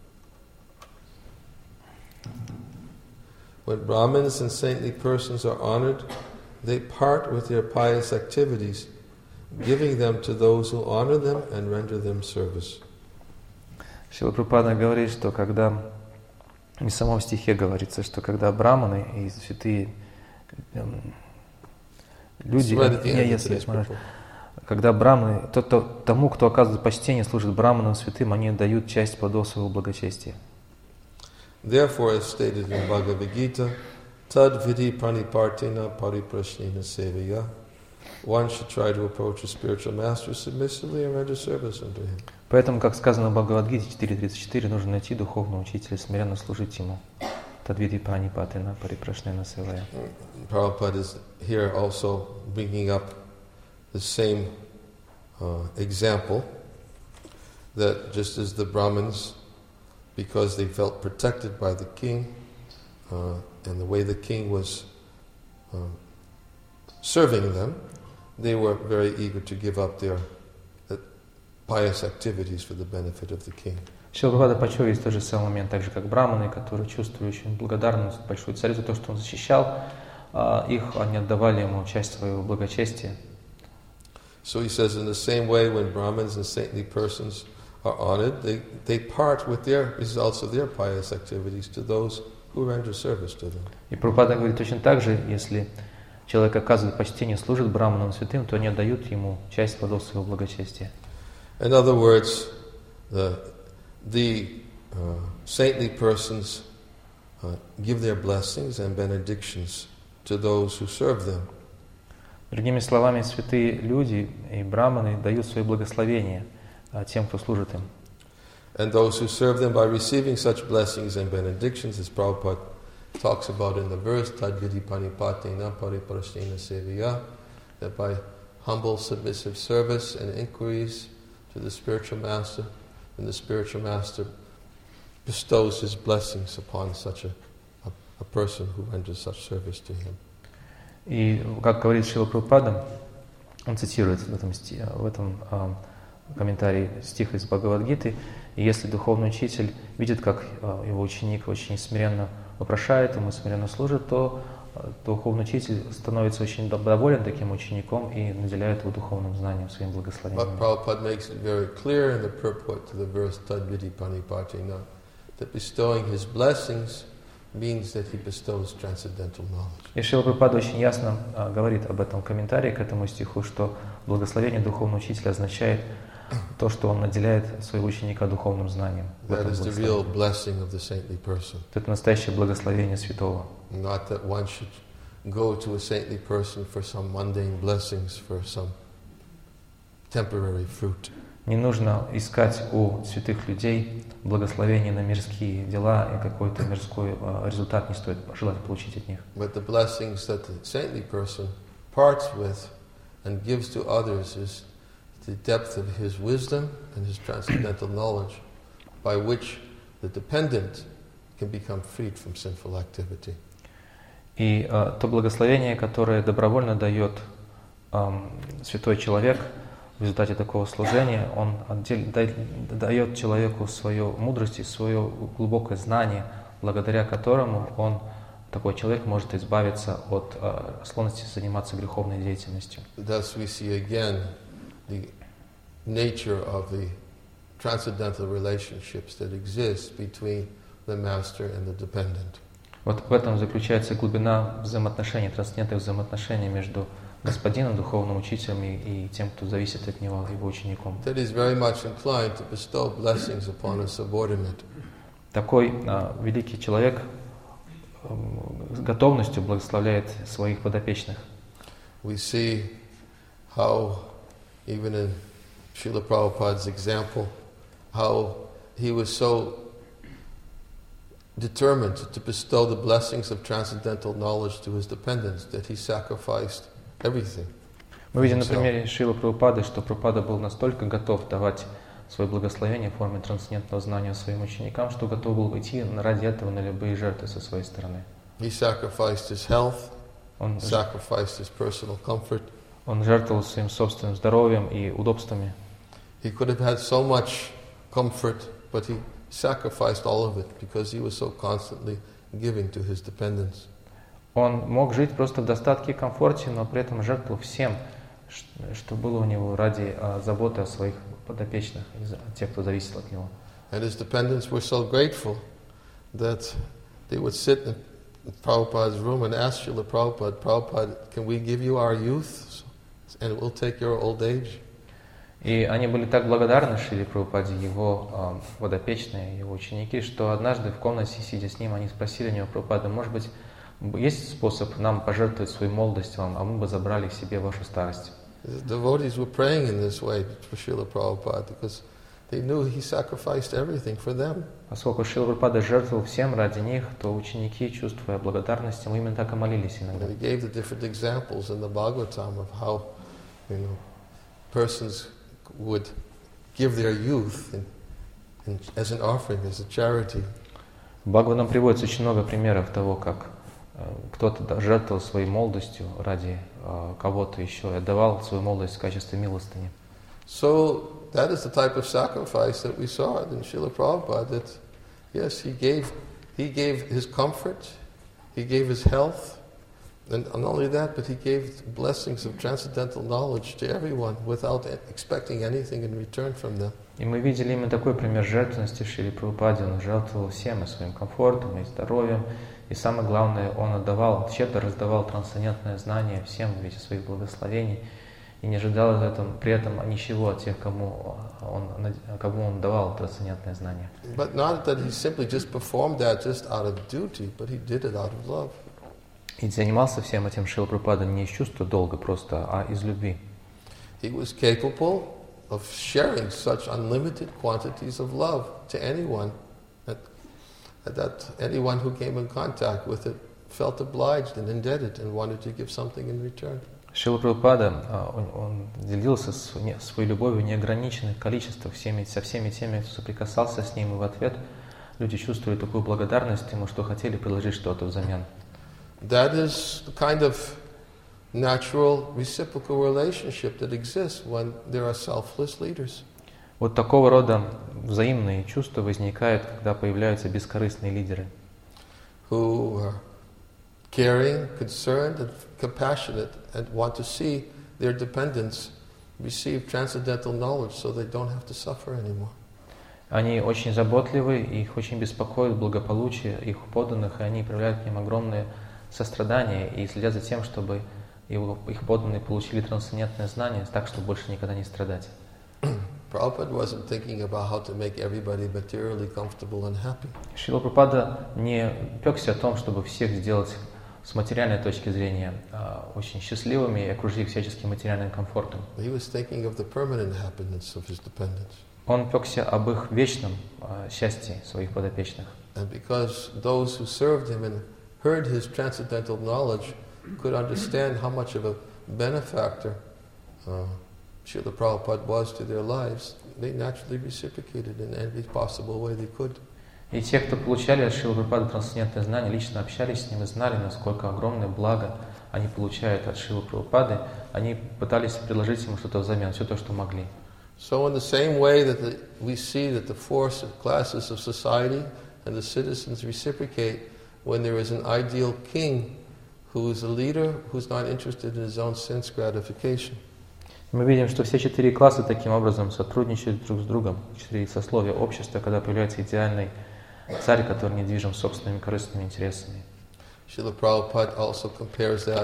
when Brahmins and saintly persons are honored, they part with their pious activities, giving them to those who honor them and render them service. Шрила Прабхупада говорит, что когда, и в самом стихе говорится, что когда браманы и святые эм, люди, я, если я смотрю, когда браманы, то, то, тому, кто оказывает почтение, служит браманам святым, они дают часть плодов своего благочестия. Therefore, as stated in Bhagavad Gita, tad vidhi pranipartina pariprashnena sevaya, one should try to approach a spiritual master submissively and render service unto him. Поэтому, как сказано в Бхагавад-гите четыре тридцать четыре, нужно найти духовного учителя, смиренно служить ему. Тадвиди пранипатина парипрашнена севая. Prabhupada is here also bringing up the same uh, example, that just as the Brahmins, because they felt protected by the king, uh, and the way the king was uh, serving them, they were very eager to give up their uh, pious activities for the benefit of the king. Шрила Прабхупада подчеркивает тот же самый момент, так же как браманы, которые чувствовали очень благодарность большой царю за то, что он защищал а, их, они отдавали ему часть своего благочестия. So he says, in the same way, when Brahmins and saintly persons are honored, they, they part with their results of their pious activities to those who render service to them. И Прабхупада говорит точно так же, если человек оказывает почтение, служит браманам святым, то они отдают ему часть плодов своего благочестия. In other words, the, the uh, saintly persons uh, give their blessings and benedictions to those who serve them. Другими словами, святые люди и браманы дают свои благословения тем, кто служит им. And those who serve them by receiving such blessings and benedictions, as Prabhupada talks about in the verse, Tadvidi Panipatina Pariprashnena Sevaya, that by humble submissive service and inquiries to the spiritual master, and the spiritual master bestows his blessings upon such a, a, a person who renders such service to him. И, как говорит Шрила Прабхупада, он цитирует в этом, сти, в этом э, комментарии стих из Бхагавад-гиты, и если духовный учитель видит, как э, его ученик очень смиренно вопрошает, ему смиренно служит, то э, духовный учитель становится очень доволен таким учеником и наделяет его духовным знанием, своим благословением. Prabhupada makes it very clear in the purport to the verse Tadvidi Pranipatena that bestowing his blessings means that he bestows transcendental knowledge. И Шрила Прабхупада очень ясно а, говорит об этом комментарии к этому стиху, что благословение духовного учителя означает то, что он наделяет своего ученика духовным знанием. That is the real blessing of the saintly person. Это настоящее благословение святого. Not that one should go to a saintly person for some mundane blessings, for some temporary fruit. Не нужно искать у святых людей благословения на мирские дела, и какой-то мирской а, результат не стоит желать получить от них. But the blessings that the saintly person parts with and gives to others is the depth of his wisdom and his transcendental knowledge, by which the dependent can become freed from sinful activity. И а, то благословение, которое добровольно дает а, святой человек, в результате такого служения он отдель, дает человеку свою мудрость и свое глубокое знание, благодаря которому он, такой человек, может избавиться от э, склонности заниматься греховной деятельностью. Thus we see again the nature of the transcendental relationships that exist between the master and the dependent. Вот в этом заключается глубина взаимоотношений, трансцендентных взаимоотношений между господином, духовным учителем и, и тем, кто зависит от него, его учеником. That is very much inclined to bestow blessings upon a subordinate. Такой а, великий человек а, с готовностью благословляет своих подопечных. We see how, even in Srila Prabhupada's example, how he was so determined to bestow the blessings of transcendental knowledge to his dependents that he sacrificed everything. Мы видим на примере Шрилы Прабхупады, что Прабхупада был настолько готов давать свое благословение в форме трансцендентного знания своим ученикам, что готов был идти ради этого на любые жертвы со своей стороны. He sacrificed his health, Он, sacrificed his personal comfort. он жертвовал своим собственным здоровьем и удобствами. He could have had so much comfort, but he sacrificed all of it because he was so constantly giving to his dependents. Он мог жить просто в достатке и комфорте, но при этом жертвовал всем, что было у него ради а, заботы о своих подопечных, о тех, кто зависит от него. And his dependents were so grateful that they would sit in Prabhupada's room and ask Srila Prabhupada, Prabhupada, can we give you our youth and we'll take your old age? И они были так благодарны Шриле Прабхупаде, его а, подопечные, его ученики, что однажды в комнате, сидя с ним, они спросили у него: Прабхупада, может быть, есть способ нам пожертвовать свою молодость вам, а мы бы забрали к себе вашу старость? The devotees were praying in this way for Srila Prabhupada because they knew he sacrificed everything for them. Поскольку Шрила Прабхупада жертвовал всем ради них, то ученики, чувствуя благодарность, мы именно так и молились иногда. He gave the different examples in the Bhagavatam of how, you know, persons would give their youth in, in, as an offering, as a charity. В Бхагаватам приводится очень много примеров того, как кто-то жертвовал своей молодостью ради uh, кого-то еще и отдавал свою молодость в качестве милостыни. So that is the type of sacrifice that we saw in Srila Prabhupada. That yes, he gave, he gave his comfort, he gave his health, and not only that, but he gave blessings of transcendental knowledge to everyone without expecting anything in return from them. И мы видели именно такой пример жертвенности в Шриле Прабхупаде. Он жертвовал всем, и своим комфортом, и здоровьем. И самое главное, он отдавал, щедро раздавал трансцендентное знание всем в виде своих благословений. И не ожидал этом, при этом ничего от тех, кому он, кому он давал трансцендентное знание. But not that he simply just performed that just out of duty, but he did it out of love. И занимался всем этим Шрила Прабхупада не из чувства долга просто, а из любви. He was capable of sharing such unlimited quantities of love to anyone that, that anyone who came in contact with it felt obliged and indebted and wanted to give something in return. Шрила Прабхупада, а, он, он делился с- не- своей любовью в неограниченных количествах всеми, со всеми теми, кто соприкасался с ним, и в ответ люди чувствовали такую благодарность ему, что хотели предложить что-то взамен. That is the kind of natural reciprocal relationship that exists when there are selfless leaders. Вот такого рода взаимные чувства возникают, когда появляются бескорыстные лидеры, Who are caring, concerned, and compassionate, and want to see their dependents receive transcendental knowledge so they don't have to suffer anymore. Они очень заботливы, их очень беспокоит благополучие их подданных, и они проявляют к ним огромное сострадание и следят за тем, чтобы его, их подданные получили трансцендентное знание, так, чтобы больше никогда не страдать. Prabhupada wasn't thinking about how to make everybody materially comfortable and happy. Шрила Прабхупада не пекся о том, чтобы всех сделать с материальной точки зрения а, очень счастливыми и окружить их всяческим материальным комфортом. He was thinking of the permanent happiness of his dependents. Он пекся об их вечном а, счастье своих подопечных. And because those who served him and heard his transcendental knowledge could understand how much of a benefactor uh, Srila Prabhupada was to their lives, they naturally reciprocated in every possible way they could. И те, кто получали от Шрилы Прабхупады трансцендентное знание, лично общались с ним и знали, насколько огромное благо они получают от Шрилы Прабхупады, они пытались предложить ему что-то взамен, все то, что могли. So in the same way that the, we see that the four classes of society and the citizens reciprocate when there is an ideal king who is a leader who's not interested in his own sense gratification. Мы видим, что все четыре класса таким образом сотрудничают друг с другом, четыре сословия общества, когда появляется идеальный царь, который не движим собственными корыстными интересами. Srila Prabhupada also compares that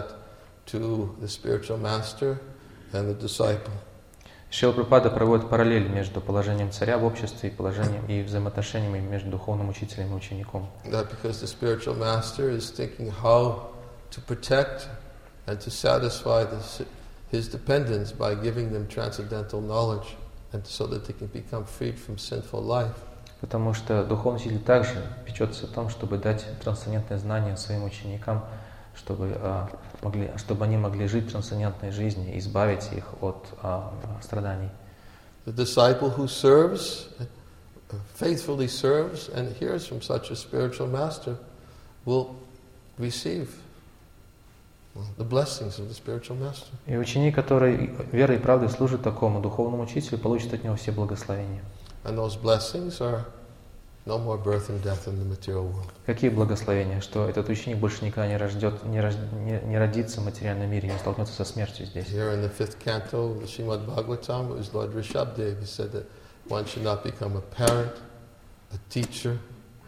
to the spiritual master and the disciple. Шрила Прабхупада проводит параллель между положением царя в обществе и положением и взаимоотношениями между духовным учителем и учеником. That because the spiritual master is thinking how to protect and to satisfy the, his dependents by giving them transcendental knowledge and so that they can become freed from sinful life. Потому что духовный учитель также печется о том, чтобы дать трансцендентное знание своим ученикам, чтобы, а, могли, чтобы они могли жить трансцендентной жизнью и избавить их от а, страданий. The disciple who serves, faithfully serves and hears from such a spiritual master will receive the blessings of the spiritual master. И ученик, который верой и правдой служит такому духовному учителю, получит от него все благословения. And those blessings are no more birth and death in the material world. Какие благословения? Что этот ученик больше никогда не, рождет, не, рож, не, не родится в материальном мире, не столкнется со смертью здесь. Here in the fifth canto of the Srimad Bhagavatam, it was Lord Rishabdev. He said that one should not become a parent, a teacher,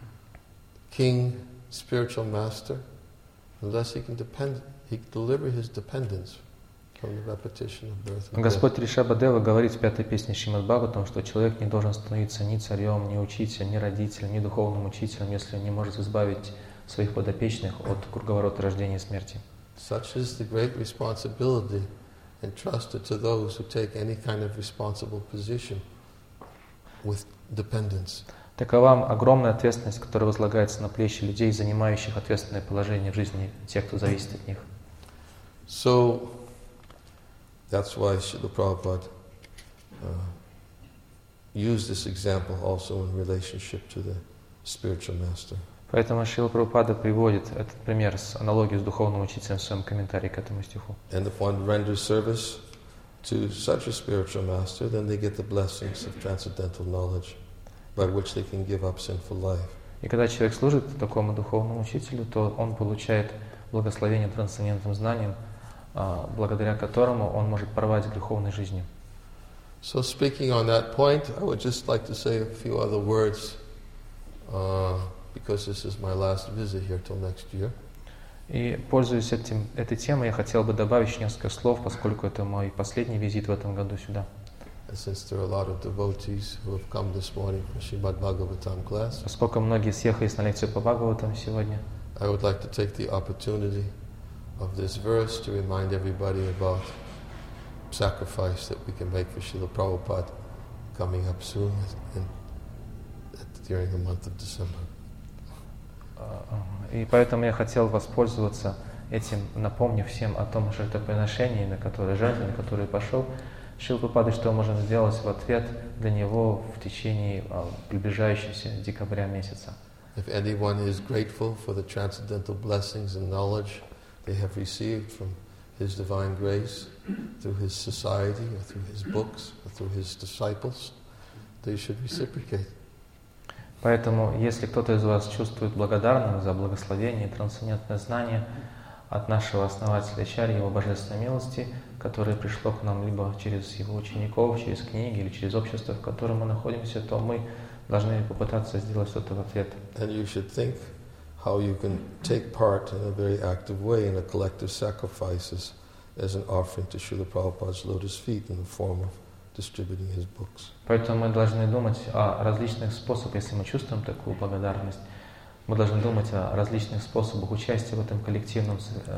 king, spiritual master, unless he can depend, he can deliver his dependence from the repetition of birth and death. Господь Ришабадева говорит в пятой песне Шримад Бхагаватам, что человек не должен становиться ни царем, ни учителем, ни родителем, ни духовным учителем, если он не может избавить своих подопечных от круговорота рождения и смерти. Such is the great responsibility entrusted to those who take any kind of responsible position with dependence. Такова огромная ответственность, которая возлагается на плечи людей, занимающих ответственное положение в жизни тех, кто зависит от них. So, that's why Srila Prabhupada uh, used this example also in relationship to the spiritual master. Поэтому Шрила Прабхупада приводит этот пример с аналогией с духовным учителем в своем комментарии к этому стиху. And if one renders service to such a spiritual master, then they get the blessings of transcendental knowledge by which they can give up sinful life. И когда человек служит такому духовному учителю, то он получает благословение трансцендентным знанием, благодаря которому он может порвать с греховной жизнью. So speaking on that point, I would just like to say a few other words, uh, because this is my last visit here till next year. И, пользуясь этим, этой темой, я хотел бы добавить еще несколько слов, поскольку это мой последний визит в этом году сюда. And since there are a lot of devotees who have come this morning for Srimad Bhagavatam class, Поскольку многие съехались на лекцию по Бхагаватам сегодня, I would like to take the opportunity of this verse to remind everybody about sacrifice that we can make for Srila Prabhupada coming up soon in, during the month of December. И поэтому я хотел воспользоваться этим напомнив всем о том жертвоприношении, на которое жертве, на которое пошел, Шрила Прабхупада, что можем сделать в ответ для него в течение а, приближающегося декабря месяца. If anyone is grateful for the transcendental blessings and knowledge they have received from His divine grace through His society or through His books or through His disciples, they should reciprocate. Поэтому, если кто-то из вас чувствует благодарным за благословение и трансцендентное знание от нашего основателя Ачарьи, его божественной милости, которое пришло к нам либо через его учеников, через книги или через общество, в котором мы находимся, то мы должны попытаться сделать что-то в ответ. And you should think how you can take part in a very active way in the collective sacrifices as an offering to Srila Prabhupada's lotus feet in the form of distributing his books. Поэтому мы должны думать о различных способах, если мы чувствуем такую благодарность, мы должны думать о различных способах участия в этом коллективном,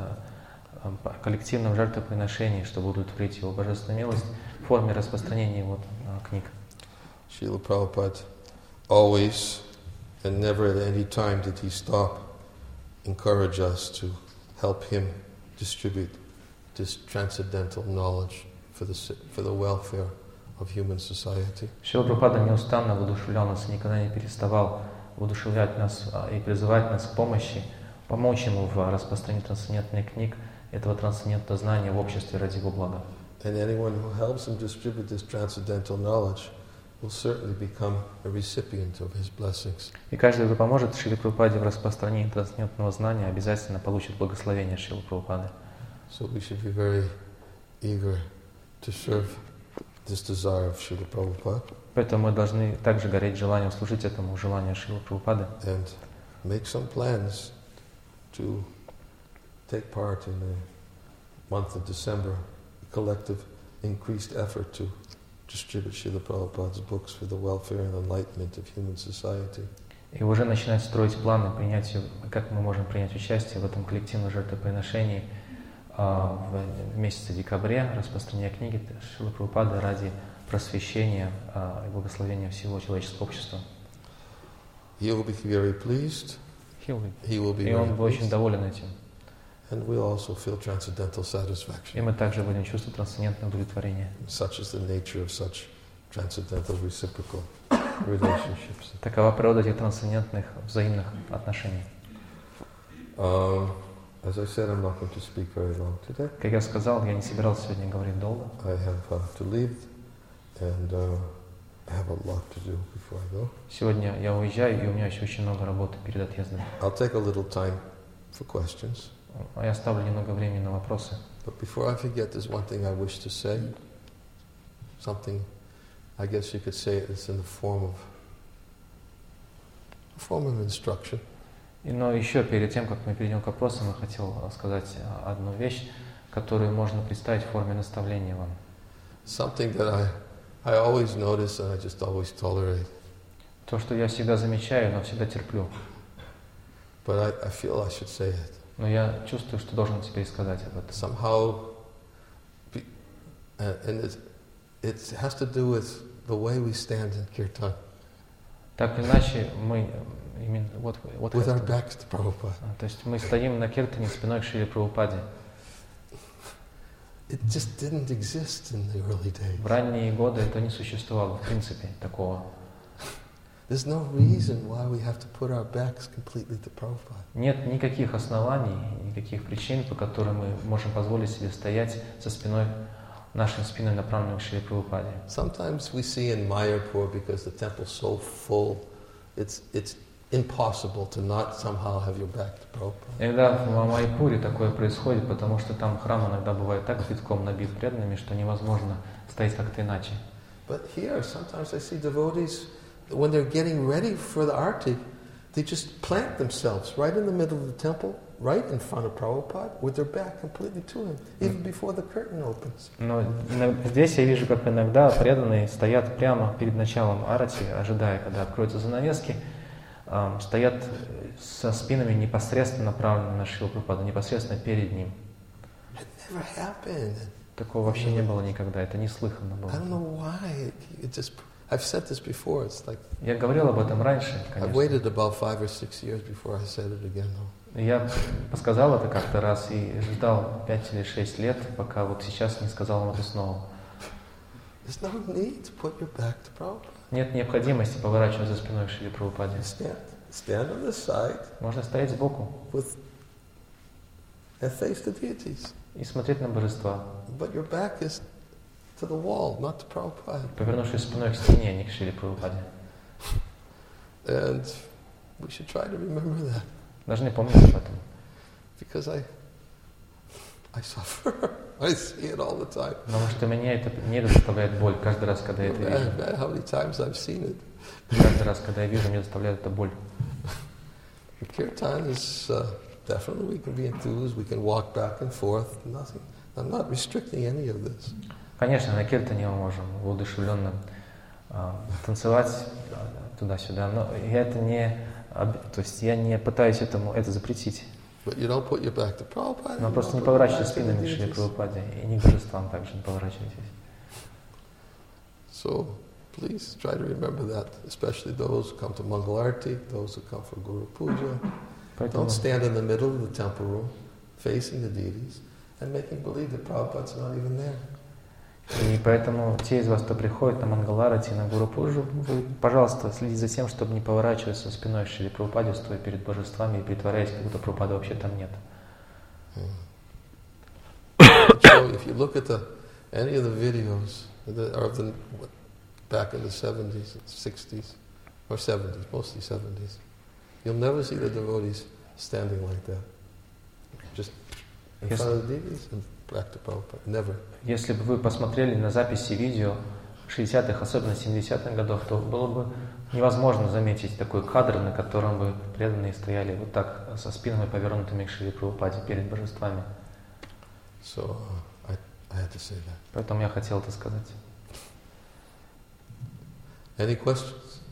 коллективном жертвоприношении, чтобы удовлетворить его божественную милость в форме распространения его книг. Srila Prabhupada always and never at any time did he stop encourage us to help him distribute this transcendental knowledge for the for the welfare of human society. Шрила Прабхупада неустанно воодушевлял нас и никогда не переставал воодушевлять нас и призывать нас к помощи, помочь ему в распространении трансцендентных книг, этого трансцендентного знания в обществе ради его блага. And anyone who helps him distribute this transcendental knowledge will certainly become a recipient of his blessings. И каждый, кто поможет Шриле Прабхупаде в распространении трансцендентного знания, обязательно получит благословение Шрилы Прабхупады. So we should be very eager to serve this desire of Srila Prabhupada. Поэтому мы должны также гореть желанием служить этому желанию Шрилы Прабхупады. And make some plans to take part in the month of December, a collective increased effort to distribute Srila Prabhupada's books for the welfare and enlightenment of human society. И уже начинать строить планы принятия, как мы можем принять участие в этом коллективном жертвоприношении а, в, в месяце декабре, распространения книги Шрилы Прабхупады ради просвещения а, и благословения всего человеческого общества. He will be very pleased. He will be. He will be И он very был очень pleased. доволен этим. And we'll also feel transcendental И satisfaction. мы также будем чувствовать трансцендентное удовлетворение. Such is the nature of such transcendental reciprocal relationships. Такова природа этих трансцендентных взаимных отношений. Um, as I said, I'm not going to speak very long today. Как я сказал, я не собирался сегодня говорить долго. I have uh, to leave, and uh, I have a lot to do before I go. Сегодня я уезжаю, и у меня еще очень много работы перед отъездом. I'll take a little time for questions. А я оставлю немного времени на вопросы. But before I forget, there's one thing I wish to say. Something, I guess you could say it's in the form of a form of instruction. И, но еще перед тем, как мы перейдем к вопросам, я хотел сказать одну вещь, которую можно представить в форме наставления вам. Something that I, I always notice and I just always tolerate. То, что я всегда замечаю, но всегда терплю. But I, I feel I should say it. Но я чувствую, что должен тебе сказать об этом. Somehow, be, and, and it, it has to do with the way we stand in kirtan. Так или иначе, мы именно вот, вот With our это. backs to Prabhupada. То есть мы стоим на киртане спиной к Шриле Прабхупаде. It just didn't exist in the early days. В ранние годы это не существовало, в принципе, такого. There's no reason why we have to put our backs completely to Prabhupada. Нет никаких оснований, никаких причин, по которым мы можем позволить себе стоять со спиной, нашей спиной направленной к Шриле Прабхупаде. Sometimes we see in Mayapur, because the temple's so full, it's it's impossible to not somehow have your back to Prabhupada. Иногда в Майпуре такое происходит, потому что там храм иногда бывает так битком набит преданными, что невозможно стоять как-то иначе. But here, sometimes I see devotees, when they're getting ready for the arti, they just plant themselves right in the middle of the temple, right in front of Prabhupada, with their back completely to him, even before the curtain opens. Но здесь я вижу, как иногда преданные стоят прямо перед началом арати, ожидая, когда откроются занавески, стоят со спинами непосредственно направленными на Шрилу Прабхупаду, непосредственно перед ним. It never happened. Такого вообще не было никогда, это неслыханно было. I don't know why. It, it just, I've said this before. It's like Я говорил об этом раньше, I've конечно. waited about five or six years before I said it again. Though. Я сказал это как-то раз и ждал пять или шесть лет, пока вот сейчас не сказал вам это снова. There's no need to put your back to Prabhupada. Нет необходимости поворачивать за спиной к Шриле Прабхупаде. Stand, stand on the side Можно стоять сбоку with and face the deities. и смотреть на божества, But your back is to the wall, not to Prabhupada. повернувшись спиной к стене, а не к Шриле Прабхупаде. And we should try to remember that. Должны помнить об этом. Because I I suffer. I see it all the time. Потому что меня это не доставляет боль каждый раз, когда я это вижу. Man, man, how many times I've seen it. Каждый раз, когда я вижу, мне доставляет это боль. Kirtan is uh, definitely we can be enthused, we can walk back and forth, nothing. I'm not restricting any of this. Конечно, на киртане мы можем воодушевленно э, танцевать э, туда-сюда, но я это не, то есть я не пытаюсь этому это запретить. But you don't put your back to Prabhupada. Но you просто don't не put your поворачивайте back to спины the к Шриле deities. Прабхупаде и не к божествам также не поворачивайтесь. So please try to remember that, especially those who come to Mangalarti, those who come for Guru Puja. Поэтому, Don't stand in the middle of the temple room, facing the deities, and making believe that Prabhupada's not even there. и поэтому те из вас, кто приходит на Мангаларати, на Гуру Пуджу, вы, пожалуйста, следите за тем, чтобы не поворачиваться спиной к Шриле Прабхупаде, стоя перед божествами и притворяясь, как будто Прабхупада вообще там нет. So if you look at the any of the videos that are of the back in the seventies, sixties, or seventies, mostly seventies, you'll never see the devotees standing like that, just in Yes. front of the deities and back to Prabhupada. Never. Если бы вы посмотрели на записи видео шестидесятых, особенно семидесятых годов, то было бы невозможно заметить такой кадр, на котором бы преданные стояли вот так, со спинами повернутыми к Шриле Прабхупаде перед божествами. So uh, I, I had to say that. Поэтому я хотел это сказать. Any questions?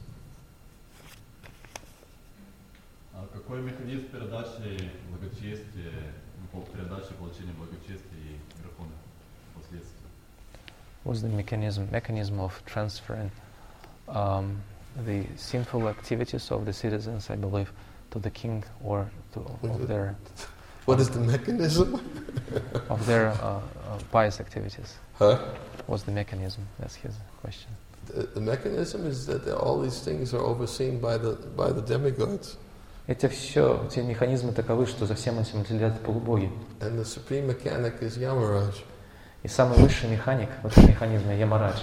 А какой механизм передачи благочестия, ну, передачи получения благочестия и грехона впоследствии? What's the mechanism mechanism of transferring um, the sinful activities of the citizens, I believe, to the king or to of their What is the mechanism? of their uh, uh, pious activities? Huh? What's the mechanism? That's his question. The, the mechanism is that all these things are overseen by the by the demigods. Эти все, эти механизмы таковы, что за всем этим следят полубоги. And the supreme mechanic is Yamaraj. И самый высший механик в этом механизме — Ямарадж.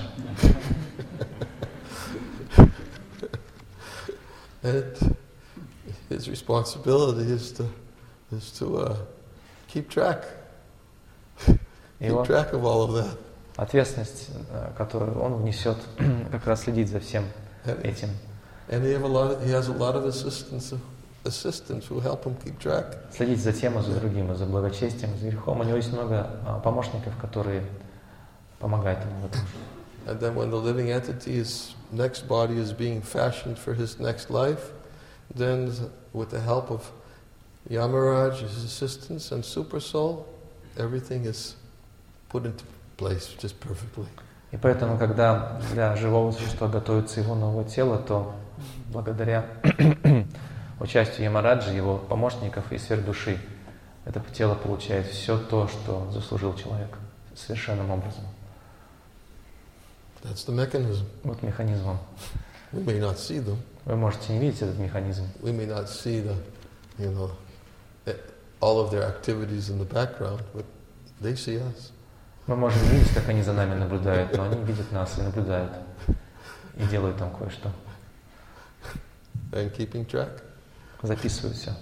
And his responsibility is to is to uh, keep track, keep Его track of all of that. ответственность, э, которую он внесет, как раз следить за всем And, этим. and he have a lot. Of, he has a lot of assistants assistants who help him keep track. Следить за тем и за другим, и за благочестием, и за грехом. У него есть много а, помощников, которые помогают ему в этом. And then when the living entity's next body is being fashioned for his next life, then with the help of Yamaraj, his assistants, and Super Soul, everything is put into place just perfectly. И поэтому, когда для живого существа готовится его новое тело, то благодаря участию Ямараджи, его помощников и сверхдуши, это тело получает все то, что заслужил человек совершенным образом. That's the mechanism. Вот механизм. We may not see them. Вы можете не видеть этот механизм. We may not see the, you know, all of their activities in the background, but they see us. Мы можем не видеть, как они за нами наблюдают, но они видят нас и наблюдают. И делают там кое-что. And keeping track. Записывают все.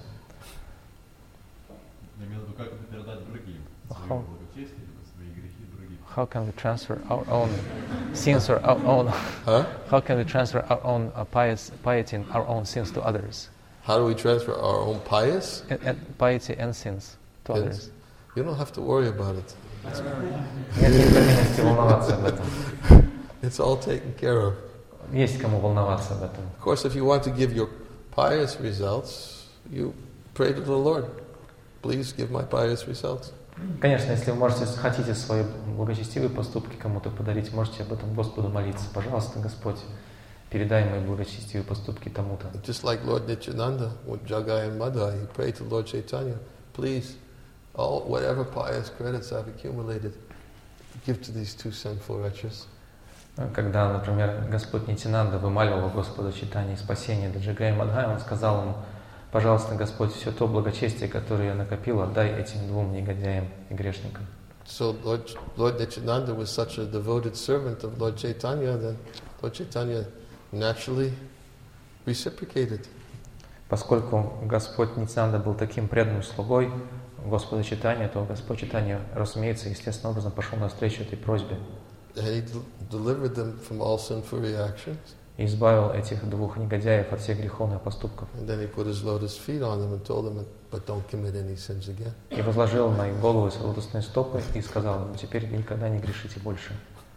Я имею в виду, как это передать другим? Свои Ага. благочестия, либо свои грехи другим? How can we transfer our own sins or our own? Huh? How can we transfer our own uh, pious, piety and our own sins to others? How do we transfer our own pious? And, and piety and sins to others. You don't have to worry about it. Нет необходимости волноваться об этом. It's all taken care of. Есть кому волноваться об этом. Of course, if you want to give your pious results, you pray to the Lord. Please give my pious results. Конечно, если вы можете, хотите свои благочестивые поступки кому-то подарить, можете об этом Господу молиться. Пожалуйста, Господь, передай мои благочестивые поступки тому-то. Just like Lord Nityananda with Jagai and Madhai, he prayed to Lord Chaitanya, please, all whatever pious credits I've accumulated, give to these two sinful wretches. Когда, например, Господь Нитянанда вымаливал Господа Чайтаньи спасение для Джагая и Мадхая, он сказал ему: пожалуйста, Господь, все то благочестие, которое я накопил, отдай этим двум негодяям и грешникам. So Lord, Lord Nityananda was such a devoted servant of Lord Chaitanya that Lord Chaitanya naturally reciprocated. Поскольку Господь Нитянанда был таким преданным слугой Господа Чайтаньи, то Господь Чайтанья, разумеется, естественным образом пошел навстречу этой просьбе. And he del- delivered them from all sinful reactions. И избавил этих двух негодяев от всех греховных поступков. And then he put his lotus feet on them and told them, but don't commit any sins again. И возложил на их голову свои лотосные стопы и сказал им: теперь никогда не грешите больше.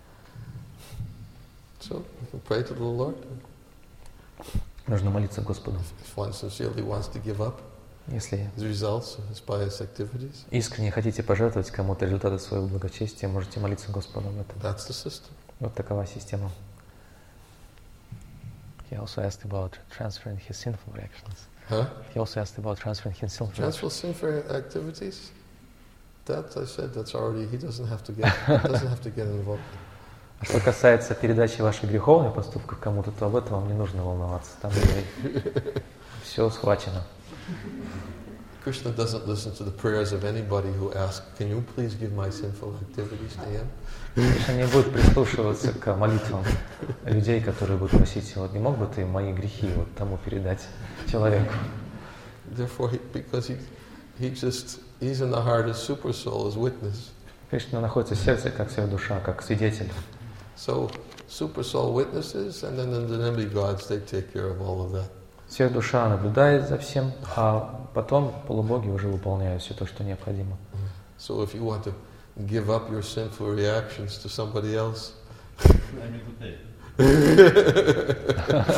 So you can pray to the Lord. Нужно молиться Господу. If one sincerely wants to give up Если his results of his pious activities, искренне хотите пожертвовать кому-то результаты своего благочестия, можете молиться Господу об этом. that's the system. Вот такова система. He also asked about transferring his sinful reactions. Huh? He also asked about transferring his sinful Transfer reactions. sinful activities? That I said that's already he doesn't have to get doesn't have to get involved. А что касается передачи ваших греховных поступков кому-то, то об этом вам не нужно волноваться. Там все схвачено. Krishna doesn't listen to the prayers of anybody who asks, can you please give my sinful activities to him? Кришна не будет прислушиваться к молитвам людей, которые будут просить его: не мог бы ты мои грехи вот тому передать человеку? Therefore, he, because he, he just, he's in the heart as super soul, as witness. Кришна находится в сердце, как вся душа, как свидетель. So, super soul witnesses, and then the demigods, they take care of all of that. Вся душа наблюдает за всем, а потом полубоги уже выполняют все то, что необходимо. So if you want to give up your sinful reactions to somebody else, I mean to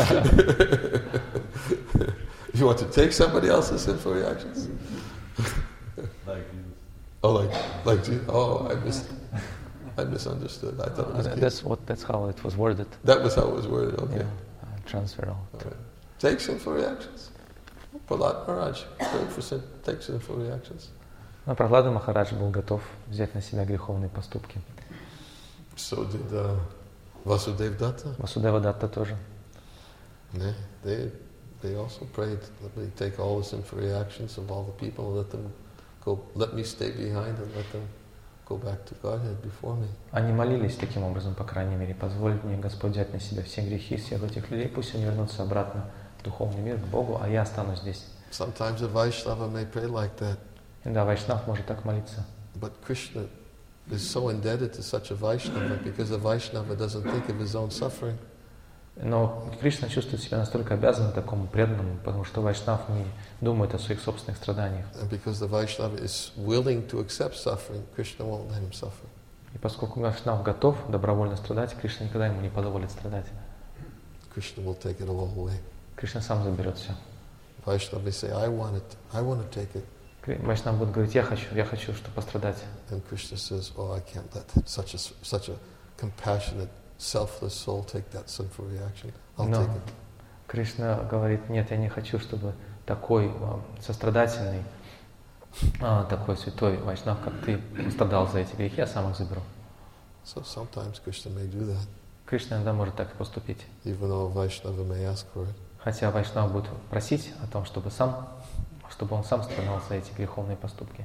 take. you want to take somebody else's sinful reactions? Like Jesus. Oh, like, like, Jesus. Oh, I mis, I misunderstood. I thought it was Uh, that's what. That's how it was worded. that was how it was worded. Okay. Yeah, uh, transfer all. All right. Take sinful reactions. Prahlad Maharaj prayed for sin, take sinful reactions. Но Прахлада Махарадж был готов взять на себя греховные поступки. So did uh, Vasudev Datta. Васудева Датта тоже. They, they, they also prayed, let me take all the sinful reactions of all the people and let them go, let me stay behind and let them go back to Godhead before me. Они молились таким образом, по крайней мере: позволь мне, Господь, взять на себя все грехи всех этих людей, пусть они вернутся обратно в духовный мир, к Богу, а я останусь здесь. Sometimes a Vaishnava may pray like that, И да, Вайшнав может так молиться. but Krishna is so indebted to such a Vaishnava because the Vaishnava doesn't think of his own suffering. Но Кришна чувствует себя настолько обязанным такому преданному, потому что Вайшнав не думает о своих собственных страданиях. And because the Vaishnava is willing to accept suffering, Krishna won't let him suffer. И поскольку Вайшнав готов добровольно страдать, Кришна никогда ему не позволит страдать. Krishna will take it all away. Кришна сам заберет все. Vaishnava may say, I want it, I want to take it. Вайшнав будет говорить: я хочу, я хочу, чтобы пострадать. And Krishna says, oh, I can't let such a, such a compassionate, selfless soul take that sinful reaction. I'll Но take it. Кришна говорит: нет, я не хочу, чтобы такой а, сострадательный, а, такой святой Вайшнав, как ты, страдал за эти грехи, я сам их заберу. So sometimes Krishna may do that, Кришна иногда может так и поступить. even though a Vaishnava may ask for it. Хотя Вайшнав будет просить о том, чтобы сам, чтобы он сам страдал за эти греховные поступки.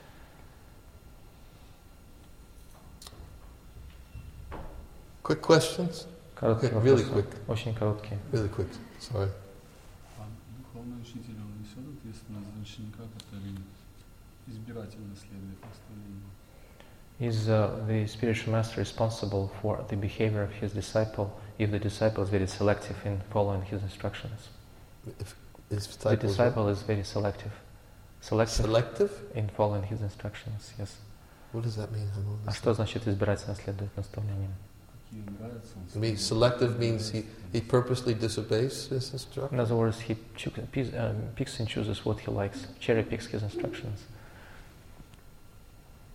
Quick questions? Короткие Okay, really вопросы, quick. очень короткие. Really quick, sorry. А духовный учитель, он несет ответственность за ученика, который избирательно следует наставлению? Is uh, the spiritual master responsible for the behavior of his disciple if the disciple is very selective in following his instructions? If his The disciples disciple is very selective. Selective selective? in following his instructions, yes. What does that mean? I don't А что understand. значит избирательно следует наставлениям? Какие нравятся, он I mean, selective means he, he purposely disobeys his In instruction. other words, he choo- picks, um, picks and chooses what he likes, cherry picks his instructions.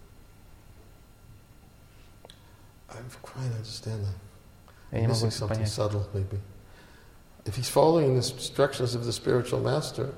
I'm trying to understand that. Я не могу Missing это something понять. subtle, maybe. If he's following the instructions of the spiritual master,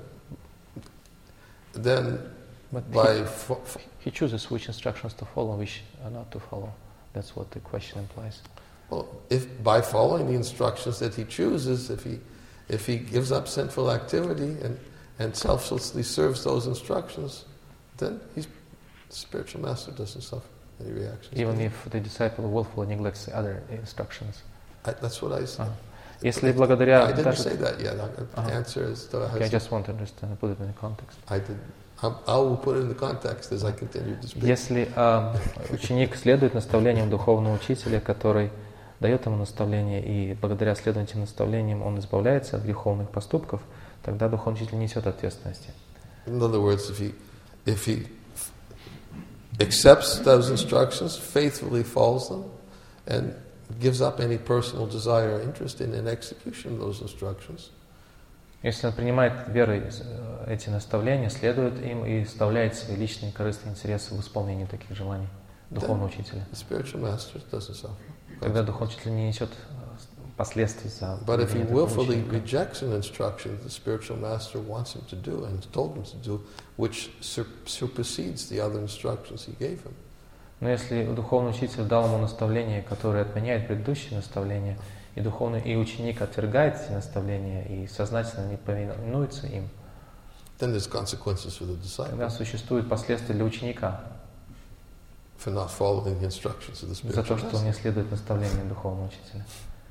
then But by he, fo- fo- he chooses which instructions to follow, which are not to follow. That's what the question implies. well, if by following the instructions that he chooses, if he if he gives up sinful activity and and selflessly serves those instructions, then he's the spiritual master doesn't suffer any reactions. Even if the disciple willfully neglects the other instructions. I, that's what I said. Ага. Если благодаря... I didn't даже- say that yet. The Uh-huh. answer is that I, Okay, I just want to understand, put it in the context. I did. I, I will put it in the context as I continue to speak. Если а, ученик следует наставлениям духовного учителя, который дает ему наставление, и благодаря следованию этим наставлениям он избавляется от греховных поступков, тогда духовный учитель несет ответственности. In other words, if he if he accepts those instructions, faithfully follows them, and gives up any personal desire or interest in an execution of those instructions, Если он принимает верой э, эти наставления, следует им и вставляет свои личные корыстные интересы в исполнении таких желаний духовного учителя, the spiritual master doesn't suffer. тогда духовный учитель не несет э, последствий за But if he поведение такого willfully ученика. rejects an instruction that the spiritual master wants him to do and has told him to do, which sur- supersedes the other instructions he gave him, Но если духовный учитель дал ему наставление, которое отменяет предыдущие наставления, и духовный и ученик отвергает эти наставления и сознательно не повинуется им, then there's consequences for the тогда disciple существуют последствия для ученика for not following the instructions of the за то, spiritual что он не master. следует наставлениям духовного учителя.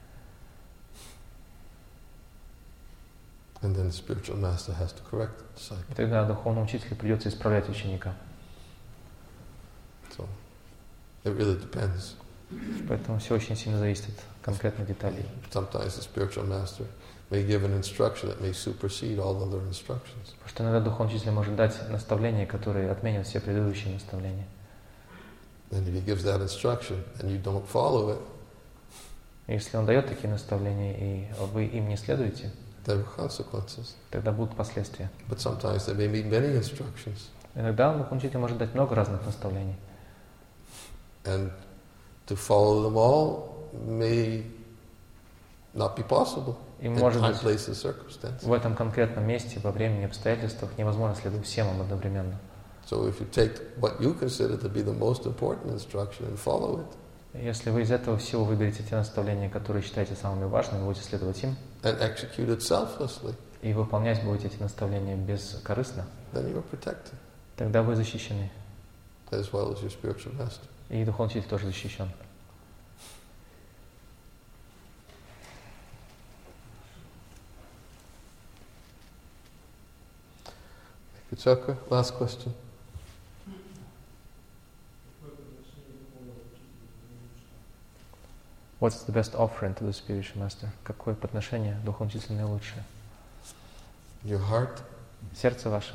And then the spiritual master has to correct the disciple. И тогда духовному учителю придется исправлять ученика. So it really depends. Поэтому все очень сильно зависит от конкретных деталей. Sometimes the spiritual master may give an instruction that may supersede all other instructions. Потому что иногда духовный учитель может дать наставления, которые отменят все предыдущие наставления. And if he gives that instruction and you don't follow it, И если он дает такие наставления, и вы им не следуете, there are consequences. тогда будут последствия. But sometimes there may be many instructions. Иногда духовный учитель может дать много разных наставлений. And to follow them all may not be possible И in может time, быть, place, and circumstance. в этом конкретном месте, во времени, обстоятельствах невозможно следовать всем им одновременно. So if you take what you consider to be the most important instruction and follow it, Если вы из этого всего выберете те наставления, которые считаете самыми важными, будете следовать им, and execute it selflessly, и выполнять будете эти наставления бескорыстно, then you are protected тогда вы защищены. as well as your spiritual master. И духовный учитель тоже защищен. Kuchaka, last question. What's the best offering to the spiritual master? Какое подношение духовный учитель наилучшее? Your heart, Сердце ваше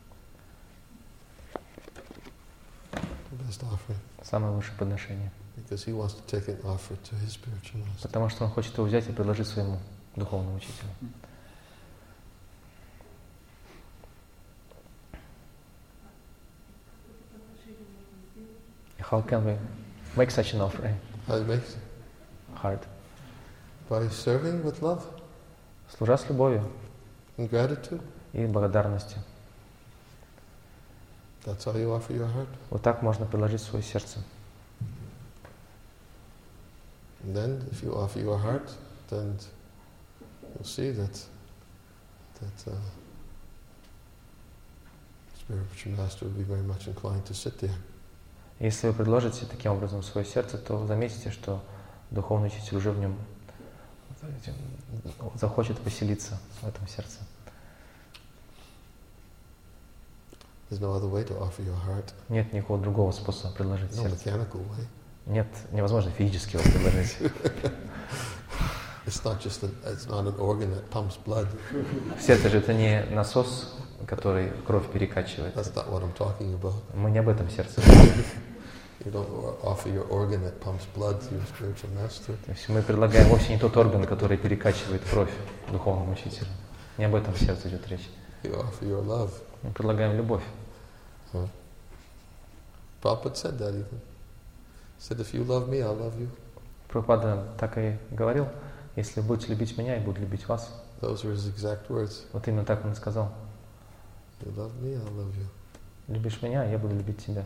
the best offering, самое лучшее подношение. because he wants to take and offer it to his spiritual master. Потому что он хочет его взять и предложить своему духовному учителю. How can we make such an offering? How it makes Hard. by serving with love Служа с любовью and gratitude. и благодарностью. That's how you offer your heart. Вот так можно предложить свое сердце. And then, if you offer your heart, then you'll see that that uh, spiritual master will be very much inclined to sit there. Если вы предложите таким образом свое сердце, то вы заметите, что духовный учитель уже в нем захочет поселиться в этом сердце. There's no other way to offer your heart. Нет никакого другого способа предложить No сердце. mechanical way. Нет, невозможно физически его предложить. It's not just a, it's not an organ that pumps blood. Сердце же это не насос, который кровь перекачивает. That's not what I'm talking about. Мы не об этом сердце. You don't offer your organ that pumps blood to your spiritual master. То есть мы предлагаем вовсе не тот орган, который перекачивает кровь духовному учителю. Не об этом сердце идет речь. You offer your love. Мы предлагаем любовь. Huh? Prabhupada said that even. said, if you love me, I'll love you. Прабхупада так и говорил, если будете любить меня, я буду любить вас. Those were his exact words. Вот именно так он и сказал. You love me, I'll love you. Любишь меня, я буду любить тебя.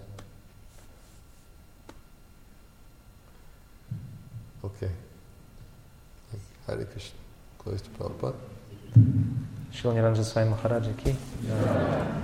Okay. Hare Krishna. Close to Prabhupada. Шрила Ниранджана Свами Махараджа ки.